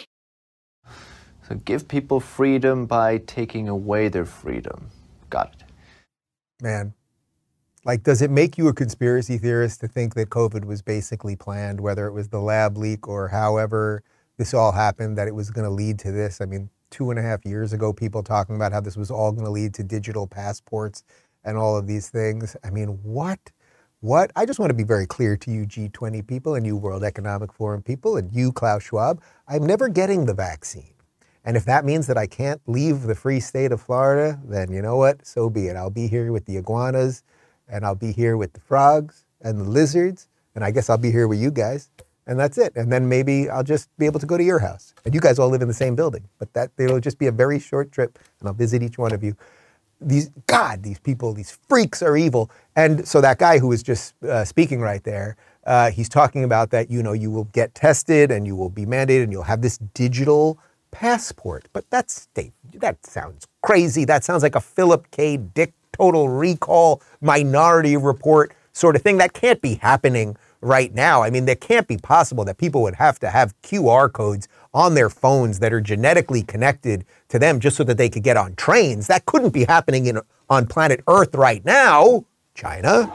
So give people freedom by taking away their freedom. Got it. Man, like, does it make you a conspiracy theorist to think that COVID was basically planned, whether it was the lab leak or however this all happened, that it was going to lead to this? I mean, two and a half years ago, people talking about how this was all going to lead to digital passports and all of these things. I mean, what? What? I just want to be very clear to you G twenty people and you World Economic Forum people and you Klaus Schwab, I'm never getting the vaccine. And if that means that I can't leave the free state of Florida, then you know what? So be it. I'll be here with the iguanas and I'll be here with the frogs and the lizards. And I guess I'll be here with you guys. And that's it. And then maybe I'll just be able to go to your house. And you guys all live in the same building. But that it'll just be a very short trip and I'll visit each one of you. These, God, these people, these freaks are evil. And so that guy who was just uh, speaking right there, uh, he's talking about that, you know, you will get tested and you will be mandated and you'll have this digital passport. But that's that sounds crazy. That sounds like a Philip K. Dick Total Recall Minority Report sort of thing. That can't be happening right now. I mean, that can't be possible that people would have to have Q R codes on their phones that are genetically connected to them just so that they could get on trains. That couldn't be happening in on planet Earth right now. China.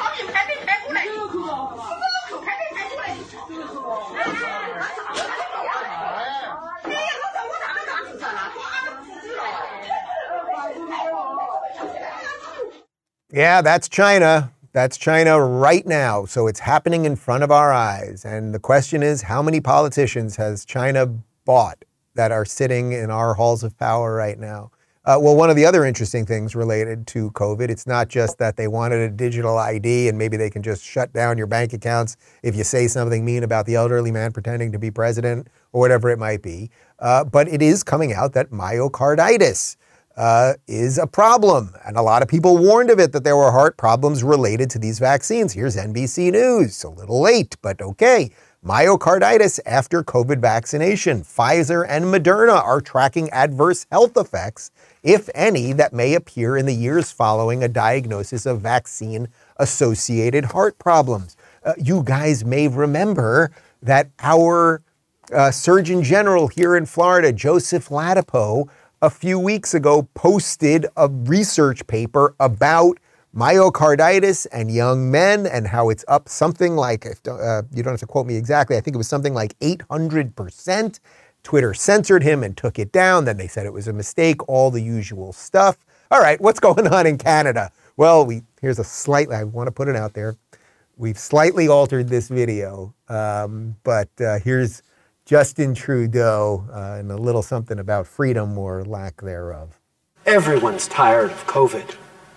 Yeah, that's China. That's China right now. So it's happening in front of our eyes. And the question is, how many politicians has China bought that are sitting in our halls of power right now? Uh, well, one of the other interesting things related to COVID, it's not just that they wanted a digital I D and maybe they can just shut down your bank accounts if you say something mean about the elderly man pretending to be president or whatever it might be. Uh, but it is coming out that myocarditis Uh, is a problem. And a lot of people warned of it, that there were heart problems related to these vaccines. Here's N B C News. A little late, but okay. Myocarditis after COVID vaccination. Pfizer and Moderna are tracking adverse health effects, if any, that may appear in the years following a diagnosis of vaccine-associated heart problems. Uh, you guys may remember that our uh, Surgeon General here in Florida, Joseph Ladapo, a few weeks ago posted a research paper about myocarditis and young men and how it's up something like, uh, you don't have to quote me exactly, I think it was something like eight hundred percent. Twitter censored him and took it down. Then they said it was a mistake, all the usual stuff. All right, what's going on in Canada? Well, we here's a slightly, I want to put it out there. We've slightly altered this video, um, but uh, here's Justin Trudeau uh, and a little something about freedom or lack thereof. Everyone's tired of COVID.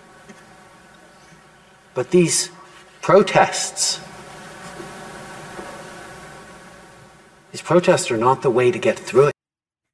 But these protests, these protests are not the way to get through it.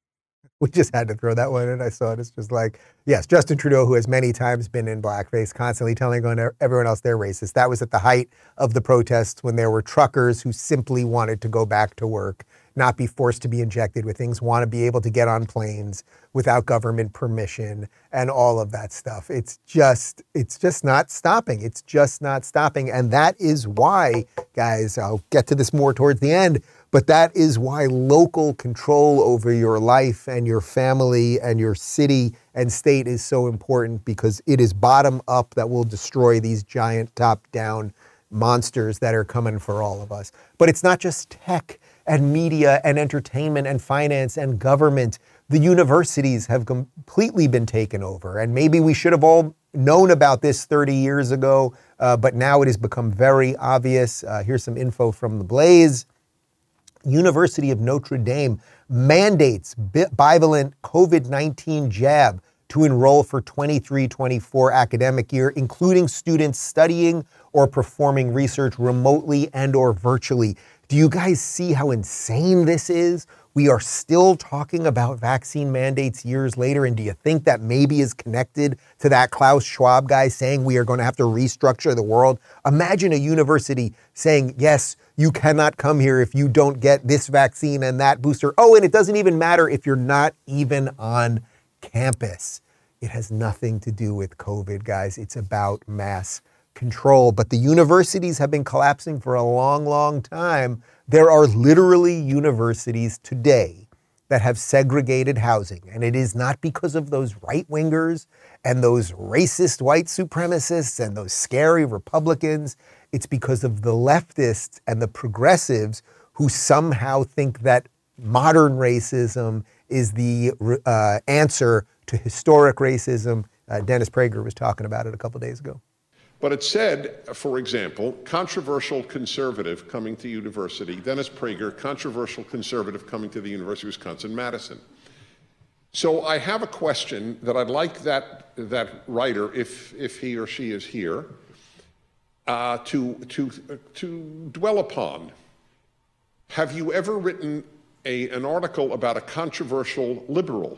We just had to throw that one in. I saw it. It's just like, yes, Justin Trudeau, who has many times been in blackface, constantly telling everyone else they're racist. That was at the height of the protests when there were truckers who simply wanted to go back to work, not be forced to be injected with things, want to be able to get on planes without government permission and all of that stuff. It's just, it's just not stopping. It's just not stopping. And that is why, guys, I'll get to this more towards the end, but that is why local control over your life and your family and your city and state is so important, because it is bottom up that will destroy these giant top-down monsters that are coming for all of us. But it's not just tech and media and entertainment and finance and government. The universities have completely been taken over. And maybe we should have all known about this thirty years ago, uh, but now it has become very obvious. Uh, here's some info from The Blaze. University of Notre Dame mandates bivalent COVID nineteen jab to enroll for twenty-three twenty-four academic year, including students studying or performing research remotely and or virtually. Do you guys see how insane this is? We are still talking about vaccine mandates years later, and do you think that maybe is connected to that Klaus Schwab guy saying we are going to have to restructure the world? Imagine a university saying, yes, you cannot come here if you don't get this vaccine and that booster. Oh, and it doesn't even matter if you're not even on campus. It has nothing to do with COVID, guys. It's about mass control. But the universities have been collapsing for a long, long time. There are literally universities today that have segregated housing. And it is not because of those right-wingers and those racist white supremacists and those scary Republicans. It's because of the leftists and the progressives who somehow think that modern racism is the uh, answer to historic racism. Uh, Dennis Prager was talking about it a couple days ago. But it said, for example, controversial conservative coming to university. Dennis Prager, controversial conservative coming to the University of Wisconsin-Madison. So I have a question that I'd like that, that writer, if, if he or she is here, uh, to, to, to dwell upon. Have you ever written a, an article about a controversial liberal?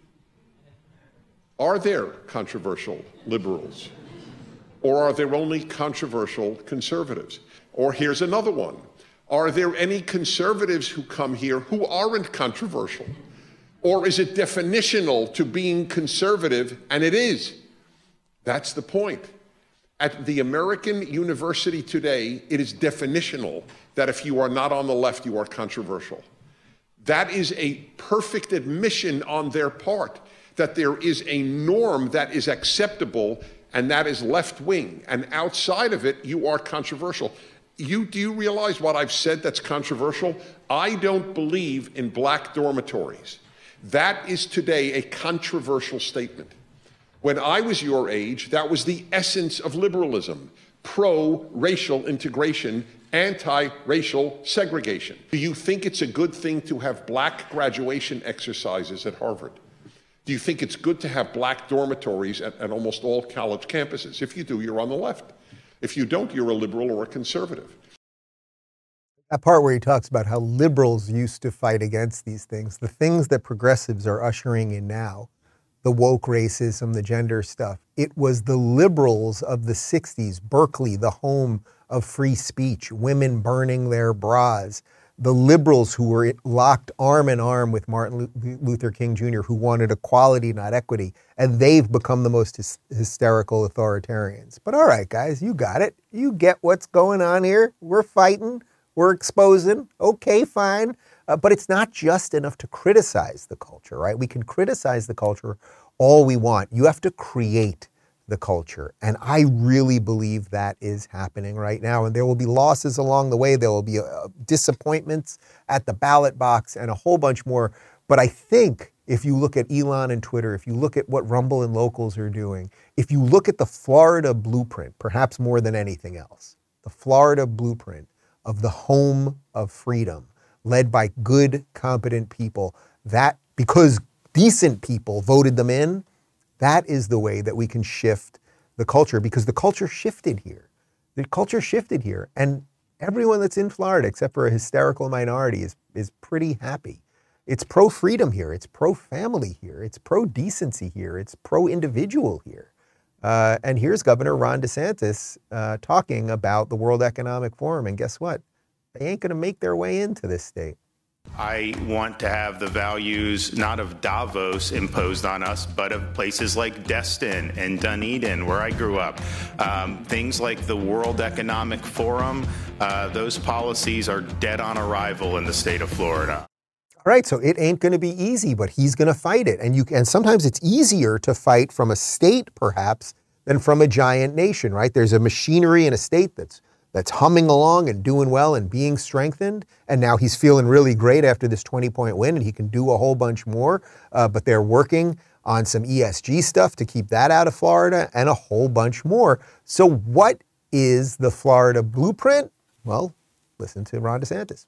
Are there controversial liberals? Or are there only controversial conservatives? Or here's another one. Are there any conservatives who come here who aren't controversial? Or is it definitional to being conservative? And it is. That's the point. At the American university today, it is definitional that if you are not on the left, you are controversial. That is a perfect admission on their part that there is a norm that is acceptable, and that is left-wing. And outside of it, you are controversial. You, do you realize what I've said that's controversial? I don't believe in black dormitories. That is today a controversial statement. When I was your age, that was the essence of liberalism: pro-racial integration, anti-racial segregation. Do you think it's a good thing to have black graduation exercises at Harvard? Do you think it's good to have black dormitories at, at almost all college campuses? If you do, you're on the left. If you don't, you're a liberal or a conservative. That part where he talks about how liberals used to fight against these things, the things that progressives are ushering in now, the woke racism, the gender stuff, it was the liberals of the sixties, Berkeley, the home of free speech, women burning their bras, the liberals who were locked arm in arm with Martin Luther King Junior, who wanted equality, not equity, and they've become the most hys- hysterical authoritarians. But all right, guys, you got it. You get what's going on here. We're fighting. We're exposing. Okay, fine. Uh, but it's not just enough to criticize the culture, right? We can criticize the culture all we want. You have to create the culture. And I really believe that is happening right now. And there will be losses along the way. There will be uh, disappointments at the ballot box and a whole bunch more. But I think if you look at Elon and Twitter, if you look at what Rumble and Locals are doing, if you look at the Florida blueprint, perhaps more than anything else, the Florida blueprint of the home of freedom, led by good, competent people, that because decent people voted them in, that is the way that we can shift the culture, because the culture shifted here. The culture shifted here. And everyone that's in Florida, except for a hysterical minority, is, is pretty happy. It's pro-freedom here. It's pro-family here. It's pro-decency here. It's pro-individual here. Uh, and here's Governor Ron DeSantis uh, talking about the World Economic Forum. And guess what? They ain't going to make their way into this state. I want to have the values not of Davos imposed on us, but of places like Destin and Dunedin, where I grew up. Um, things like the World Economic Forum, uh, those policies are dead on arrival in the state of Florida. All right, so it ain't going to be easy, but he's going to fight it. And you and sometimes it's easier to fight from a state, perhaps, than from a giant nation, right? There's a machinery in a state that's that's humming along and doing well and being strengthened. And now he's feeling really great after this twenty-point win, and he can do a whole bunch more. Uh, but they're working on some E S G stuff to keep that out of Florida and a whole bunch more. So what is the Florida blueprint? Well, listen to Ron DeSantis.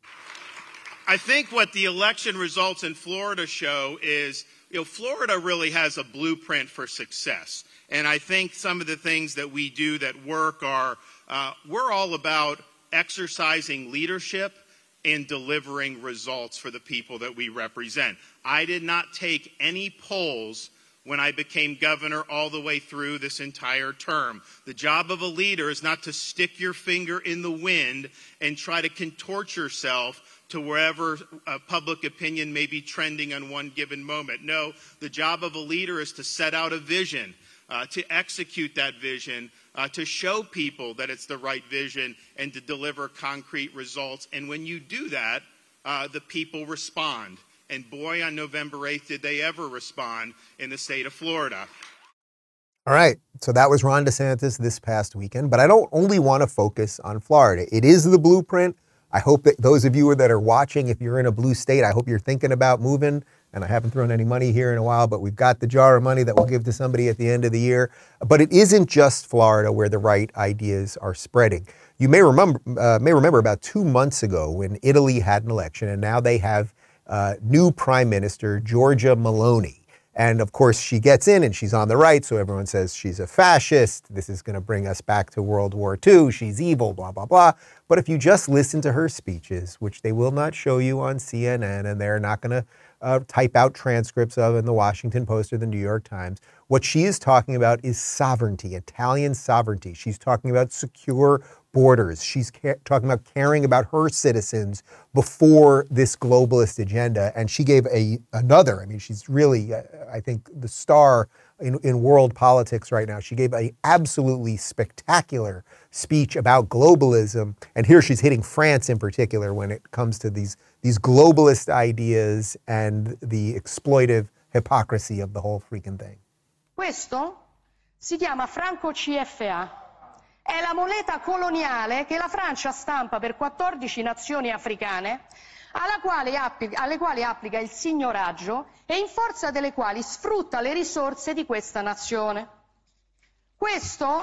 I think what the election results in Florida show is, you know, Florida really has a blueprint for success. And I think some of the things that we do that work are, uh, we're all about exercising leadership and delivering results for the people that we represent. I did not take any polls when I became governor all the way through this entire term. The job of a leader is not to stick your finger in the wind and try to contort yourself to wherever uh, public opinion may be trending on one given moment. No, the job of a leader is to set out a vision, uh, to execute that vision, uh, to show people that it's the right vision, and to deliver concrete results. And when you do that, uh, the people respond. And boy, on November eighth, did they ever respond in the state of Florida. All right, so that was Ron DeSantis this past weekend, but I don't only want to focus on Florida. It is the blueprint. I hope that those of you that are watching, if you're in a blue state, I hope you're thinking about moving. And I haven't thrown any money here in a while, but we've got the jar of money that we'll give to somebody at the end of the year. But it isn't just Florida where the right ideas are spreading. You may remember, uh, may remember about two months ago when Italy had an election, and now they have uh, new Prime Minister Giorgia Meloni. And of course, she gets in and she's on the right, so everyone says she's a fascist. This is going to bring us back to World War Two. She's evil, blah, blah, blah. But if you just listen to her speeches, which they will not show you on C N N, and they're not going to uh, type out transcripts of in the Washington Post or the New York Times, What she is talking about is sovereignty, Italian sovereignty. She's talking about secure borders. She's ca- talking about caring about her citizens before this globalist agenda. And she gave a another, I mean, she's really, uh, I think, the star in, in world politics right now. She gave an absolutely spectacular speech about globalism. And here she's hitting France in particular when it comes to these, these globalist ideas and the exploitive hypocrisy of the whole freaking thing. Questo si chiama franco C F A. È la moneta coloniale che la Francia stampa per quattordici nazioni africane, alla quale applica, alle quali applica il signoraggio e in forza delle quali sfrutta le risorse di questa nazione. Questo,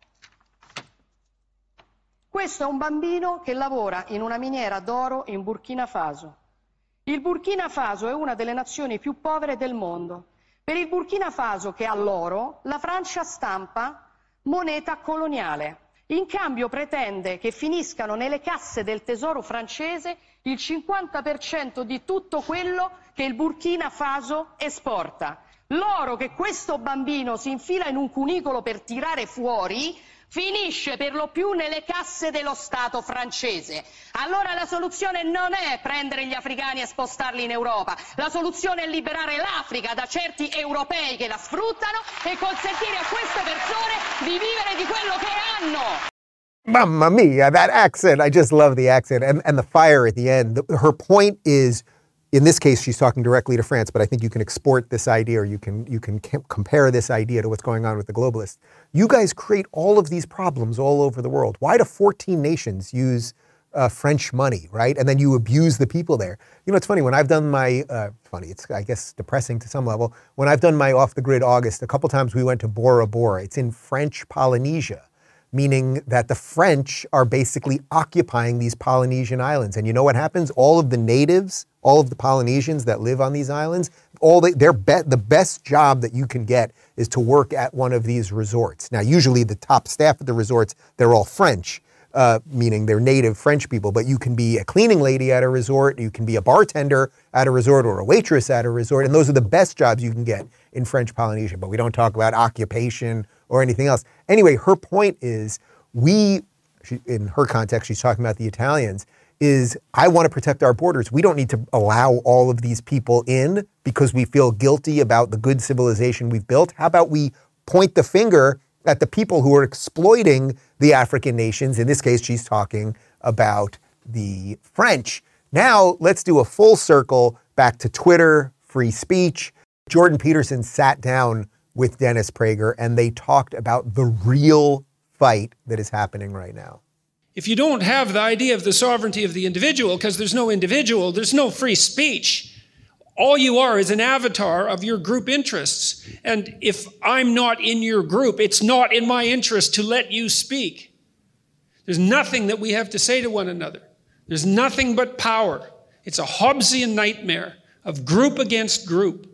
questo è un bambino che lavora in una miniera d'oro in Burkina Faso. Il Burkina Faso è una delle nazioni più povere del mondo. Per il Burkina Faso, che ha l'oro, la Francia stampa moneta coloniale. In cambio pretende che finiscano nelle casse del tesoro francese il cinquanta per cento di tutto quello che il Burkina Faso esporta. L'oro che questo bambino si infila in un cunicolo per tirare fuori finisce per lo più nelle casse dello Stato francese. Allora la soluzione non è prendere gli africani e spostarli in Europa, la soluzione è liberare l'Africa da certi europei che la sfruttano e consentire a queste persone di vivere di quello che hanno. Mamma mia, that accent. I just love the accent and, and the fire at the end. The, her point is, in this case, she's talking directly to France, but I think you can export this idea or you can, you can compare this idea to what's going on with the globalists. You guys create all of these problems all over the world. Why do fourteen nations use uh, French money, right? And then you abuse the people there. You know, it's funny, when I've done my, uh, funny, it's I guess depressing to some level, when I've done my off-the-grid August, a couple times we went to Bora Bora. It's in French Polynesia, meaning that the French are basically occupying these Polynesian islands. And you know what happens? All of the natives, all of the Polynesians that live on these islands, all they, their be, the best job that you can get is to work at one of these resorts. Now, usually the top staff at the resorts, they're all French, uh, meaning they're native French people, but you can be a cleaning lady at a resort, you can be a bartender at a resort or a waitress at a resort, and those are the best jobs you can get in French Polynesia. But we don't talk about occupation or anything else. Anyway, her point is, we, she, in her context, she's talking about the Italians, is I want to protect our borders. We don't need to allow all of these people in because we feel guilty about the good civilization we've built. How about we point the finger at the people who are exploiting the African nations? In this case, she's talking about the French. Now, let's do a full circle back to Twitter, free speech. Jordan Peterson sat down with Dennis Prager, and they talked about the real fight that is happening right now. If you don't have the idea of the sovereignty of the individual, because there's no individual, there's no free speech. All you are is an avatar of your group interests. And if I'm not in your group, it's not in my interest to let you speak. There's nothing that we have to say to one another. There's nothing but power. It's a Hobbesian nightmare of group against group.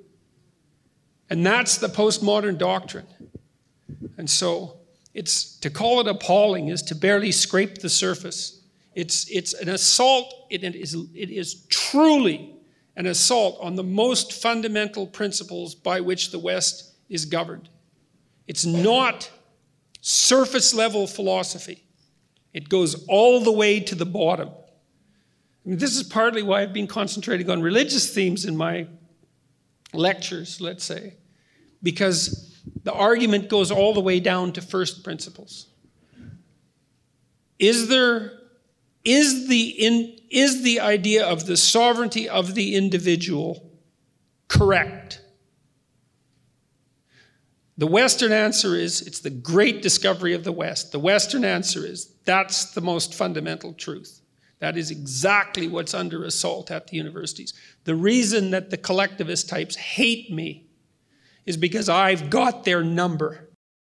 And that's the postmodern doctrine. And so it's to call it appalling is to barely scrape the surface. It's, it's an assault. It, it, is, it is truly an assault on the most fundamental principles by which the West is governed. It's not surface level philosophy. It goes all the way to the bottom. I mean, this is partly why I've been concentrating on religious themes in my lectures, let's say, because the argument goes all the way down to first principles. Is there, is the, in, is the idea of the sovereignty of the individual correct? The Western answer is, it's the great discovery of the West. The Western answer is, that's the most fundamental truth. That is exactly what's under assault at the universities. The reason that the collectivist types hate me is because I've got their number.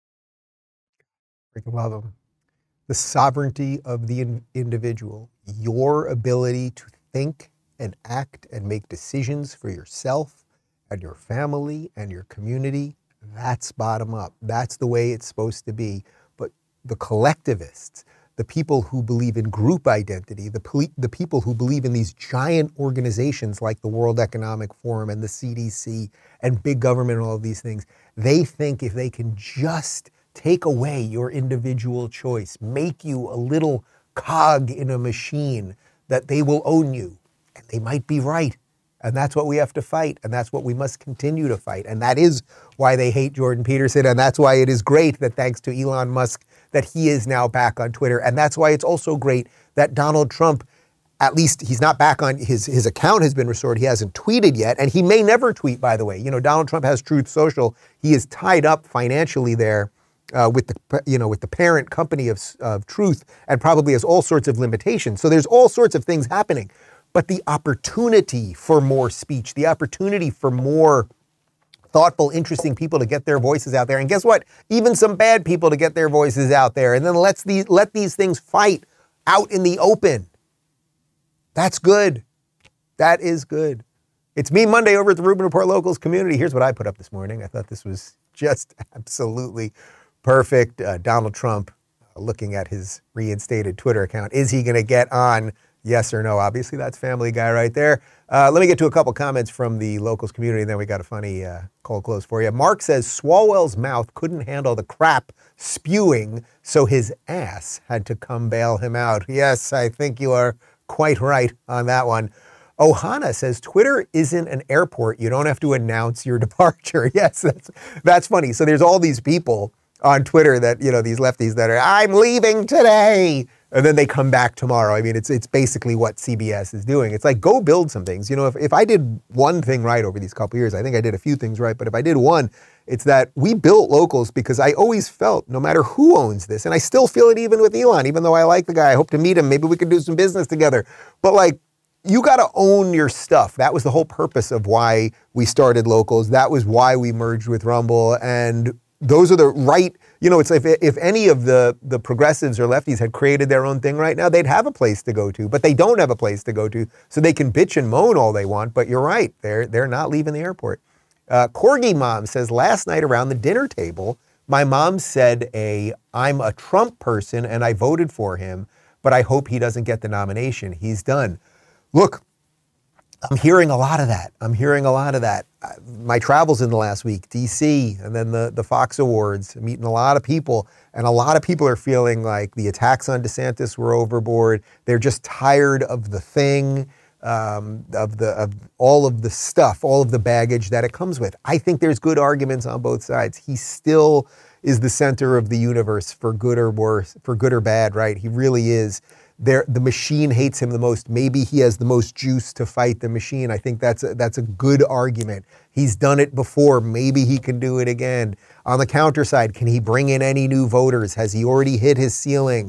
I love them. The sovereignty of the in- individual, your ability to think and act and make decisions for yourself and your family and your community, that's bottom up. That's the way it's supposed to be. But the collectivists, the people who believe in group identity, the, poli- the people who believe in these giant organizations like the World Economic Forum and the C D C and big government and all of these things, they think if they can just take away your individual choice, make you a little cog in a machine, that they will own you. And they might be right. And that's what we have to fight. And that's what we must continue to fight. And that is why they hate Jordan Peterson. And that's why it is great that thanks to Elon Musk, that he is now back on Twitter. And that's why it's also great that Donald Trump, at least he's not back on, his, his account has been restored. He hasn't tweeted yet. And he may never tweet, by the way. You know, Donald Trump has Truth Social. He is tied up financially there uh, with the, you know, with the parent company of, of Truth, and probably has all sorts of limitations. So there's all sorts of things happening. But the opportunity for more speech, the opportunity for more thoughtful, interesting people to get their voices out there. And guess what? Even some bad people to get their voices out there. And then let's these, let these things fight out in the open. That's good. That is good. It's Me Monday over at the Rubin Report Locals community. Here's what I put up this morning. I thought this was just absolutely perfect. Uh, Donald Trump uh, looking at his reinstated Twitter account. Is he going to get on? Yes or no? Obviously, that's Family Guy right there. Uh, let me get to a couple comments from the locals community, and then we got a funny uh, cold close for you. Mark says Swalwell's mouth couldn't handle the crap spewing, so his ass had to come bail him out. Yes, I think you are quite right on that one. Ohana says Twitter isn't an airport. You don't have to announce your departure. Yes, that's that's funny. So there's all these people on Twitter that, you know, these lefties that are, I'm leaving today. And then they come back tomorrow. I mean, it's it's basically what C B S is doing. It's like, go build some things. You know, if, if I did one thing right over these couple of years, I think I did a few things right, but if I did one, it's that we built Locals because I always felt, no matter who owns this, and I still feel it even with Elon, even though I like the guy, I hope to meet him, maybe we could do some business together. But like, you got to own your stuff. That was the whole purpose of why we started Locals. That was why we merged with Rumble. And those are the right, you know, it's like if, if any of the, the progressives or lefties had created their own thing right now, they'd have a place to go to, but they don't have a place to go to. So they can bitch and moan all they want, but you're right. They're, they're not leaving the airport. Uh, Corgi Mom says, last night around the dinner table, my mom said a, I'm a Trump person and I voted for him, but I hope he doesn't get the nomination. He's done. Look, I'm hearing a lot of that. I'm hearing a lot of that. Uh, my travels in the last week, D C, and then the, the Fox Awards, meeting a lot of people, and a lot of people are feeling like the attacks on DeSantis were overboard. They're just tired of the thing, um, of the of all of the stuff, all of the baggage that it comes with. I think there's good arguments on both sides. He still is the center of the universe for good or worse, for good or bad, right? He really is. There, the machine hates him the most. Maybe he has the most juice to fight the machine. I think that's a, that's a good argument. He's done it before. Maybe he can do it again. On the counter side, can he bring in any new voters? Has he already hit his ceiling?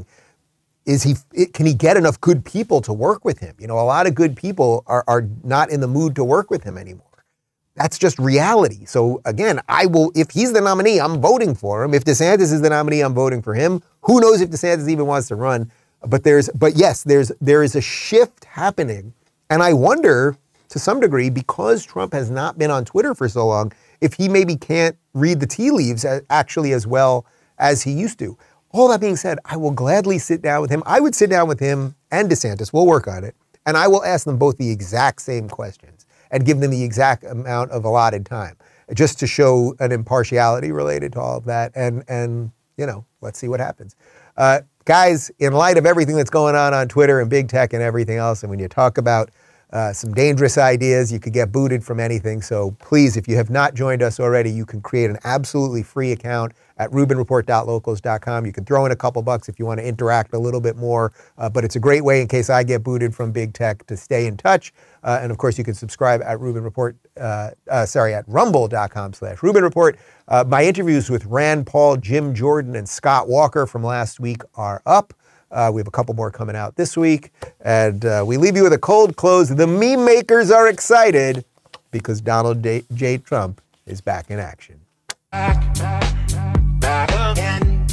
Is he? Can he get enough good people to work with him? You know, a lot of good people are, are not in the mood to work with him anymore. That's just reality. So again, I will, if he's the nominee, I'm voting for him. If DeSantis is the nominee, I'm voting for him. Who knows if DeSantis even wants to run? But there's, but yes, there's there is a shift happening, and I wonder, to some degree, because Trump has not been on Twitter for so long, if he maybe can't read the tea leaves actually as well as he used to. All that being said, I will gladly sit down with him. I would sit down with him and DeSantis. We'll work on it, and I will ask them both the exact same questions and give them the exact amount of allotted time, just to show an impartiality related to all of that. And and you know, let's see what happens. Uh, Guys, in light of everything that's going on on Twitter and big tech and everything else, and when you talk about uh, some dangerous ideas, you could get booted from anything. So please, if you have not joined us already, you can create an absolutely free account at rubin report dot locals dot com. You can throw in a couple bucks if you want to interact a little bit more, uh, but it's a great way in case I get booted from big tech to stay in touch. Uh, and of course, you can subscribe at Rubin Report, uh, uh, sorry, at rumble dot com slash Rubin Report. Uh, my interviews with Rand Paul, Jim Jordan, and Scott Walker from last week are up. Uh, we have a couple more coming out this week. And uh, we leave you with a cold close. The meme makers are excited because Donald J. J. Trump is back in action. Back, back, back again.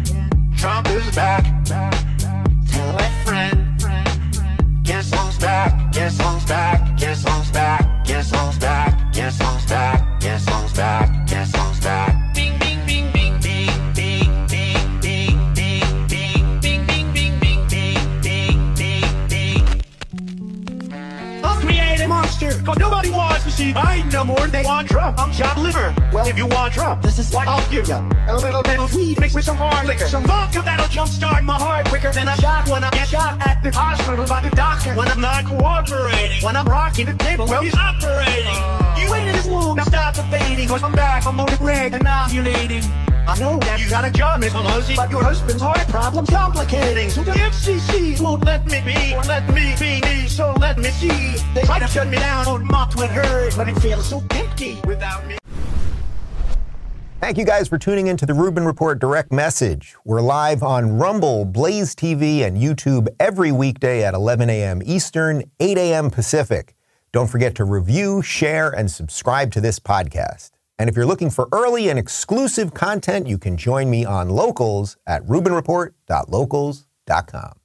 Trump is back. Tell a friend. Guess who's back? Guess who's back? Guess who's back? Guess who's back? Guess who's back? Guess who's back? Guess who's back? Bing, bing, bing, bing, bing, bing, bing, bing, bing, bing, bing, bing, bing. Cause nobody wants to see Biden no more. They want Trump. I'm chopped liver. Well, if you want Trump, this is what I'll give you. A little bit of weed mixed with some hard liquor. Some vodka that'll jumpstart my heart quicker than a shot when I get shot at the hospital by the doctor. When I'm not cooperating. When I'm rocking the table, well, he's operating. You waited this long, now stop debating. Cause I'm back, I'm on the break and ovulating. I know that you got a job, Miss Pelosi, but your husband's heart problem's complicating. So the F C C won't let me be, or let me be me, so let me see. They try to shut me down on my Twitter, but it feels so empty without me. Thank you guys for tuning into the Rubin Report Direct Message. We're live on Rumble, Blaze T V, and YouTube every weekday at eleven a.m. Eastern, eight a.m. Pacific. Don't forget to review, share, and subscribe to this podcast. And if you're looking for early and exclusive content, you can join me on Locals at rubin report dot locals dot com.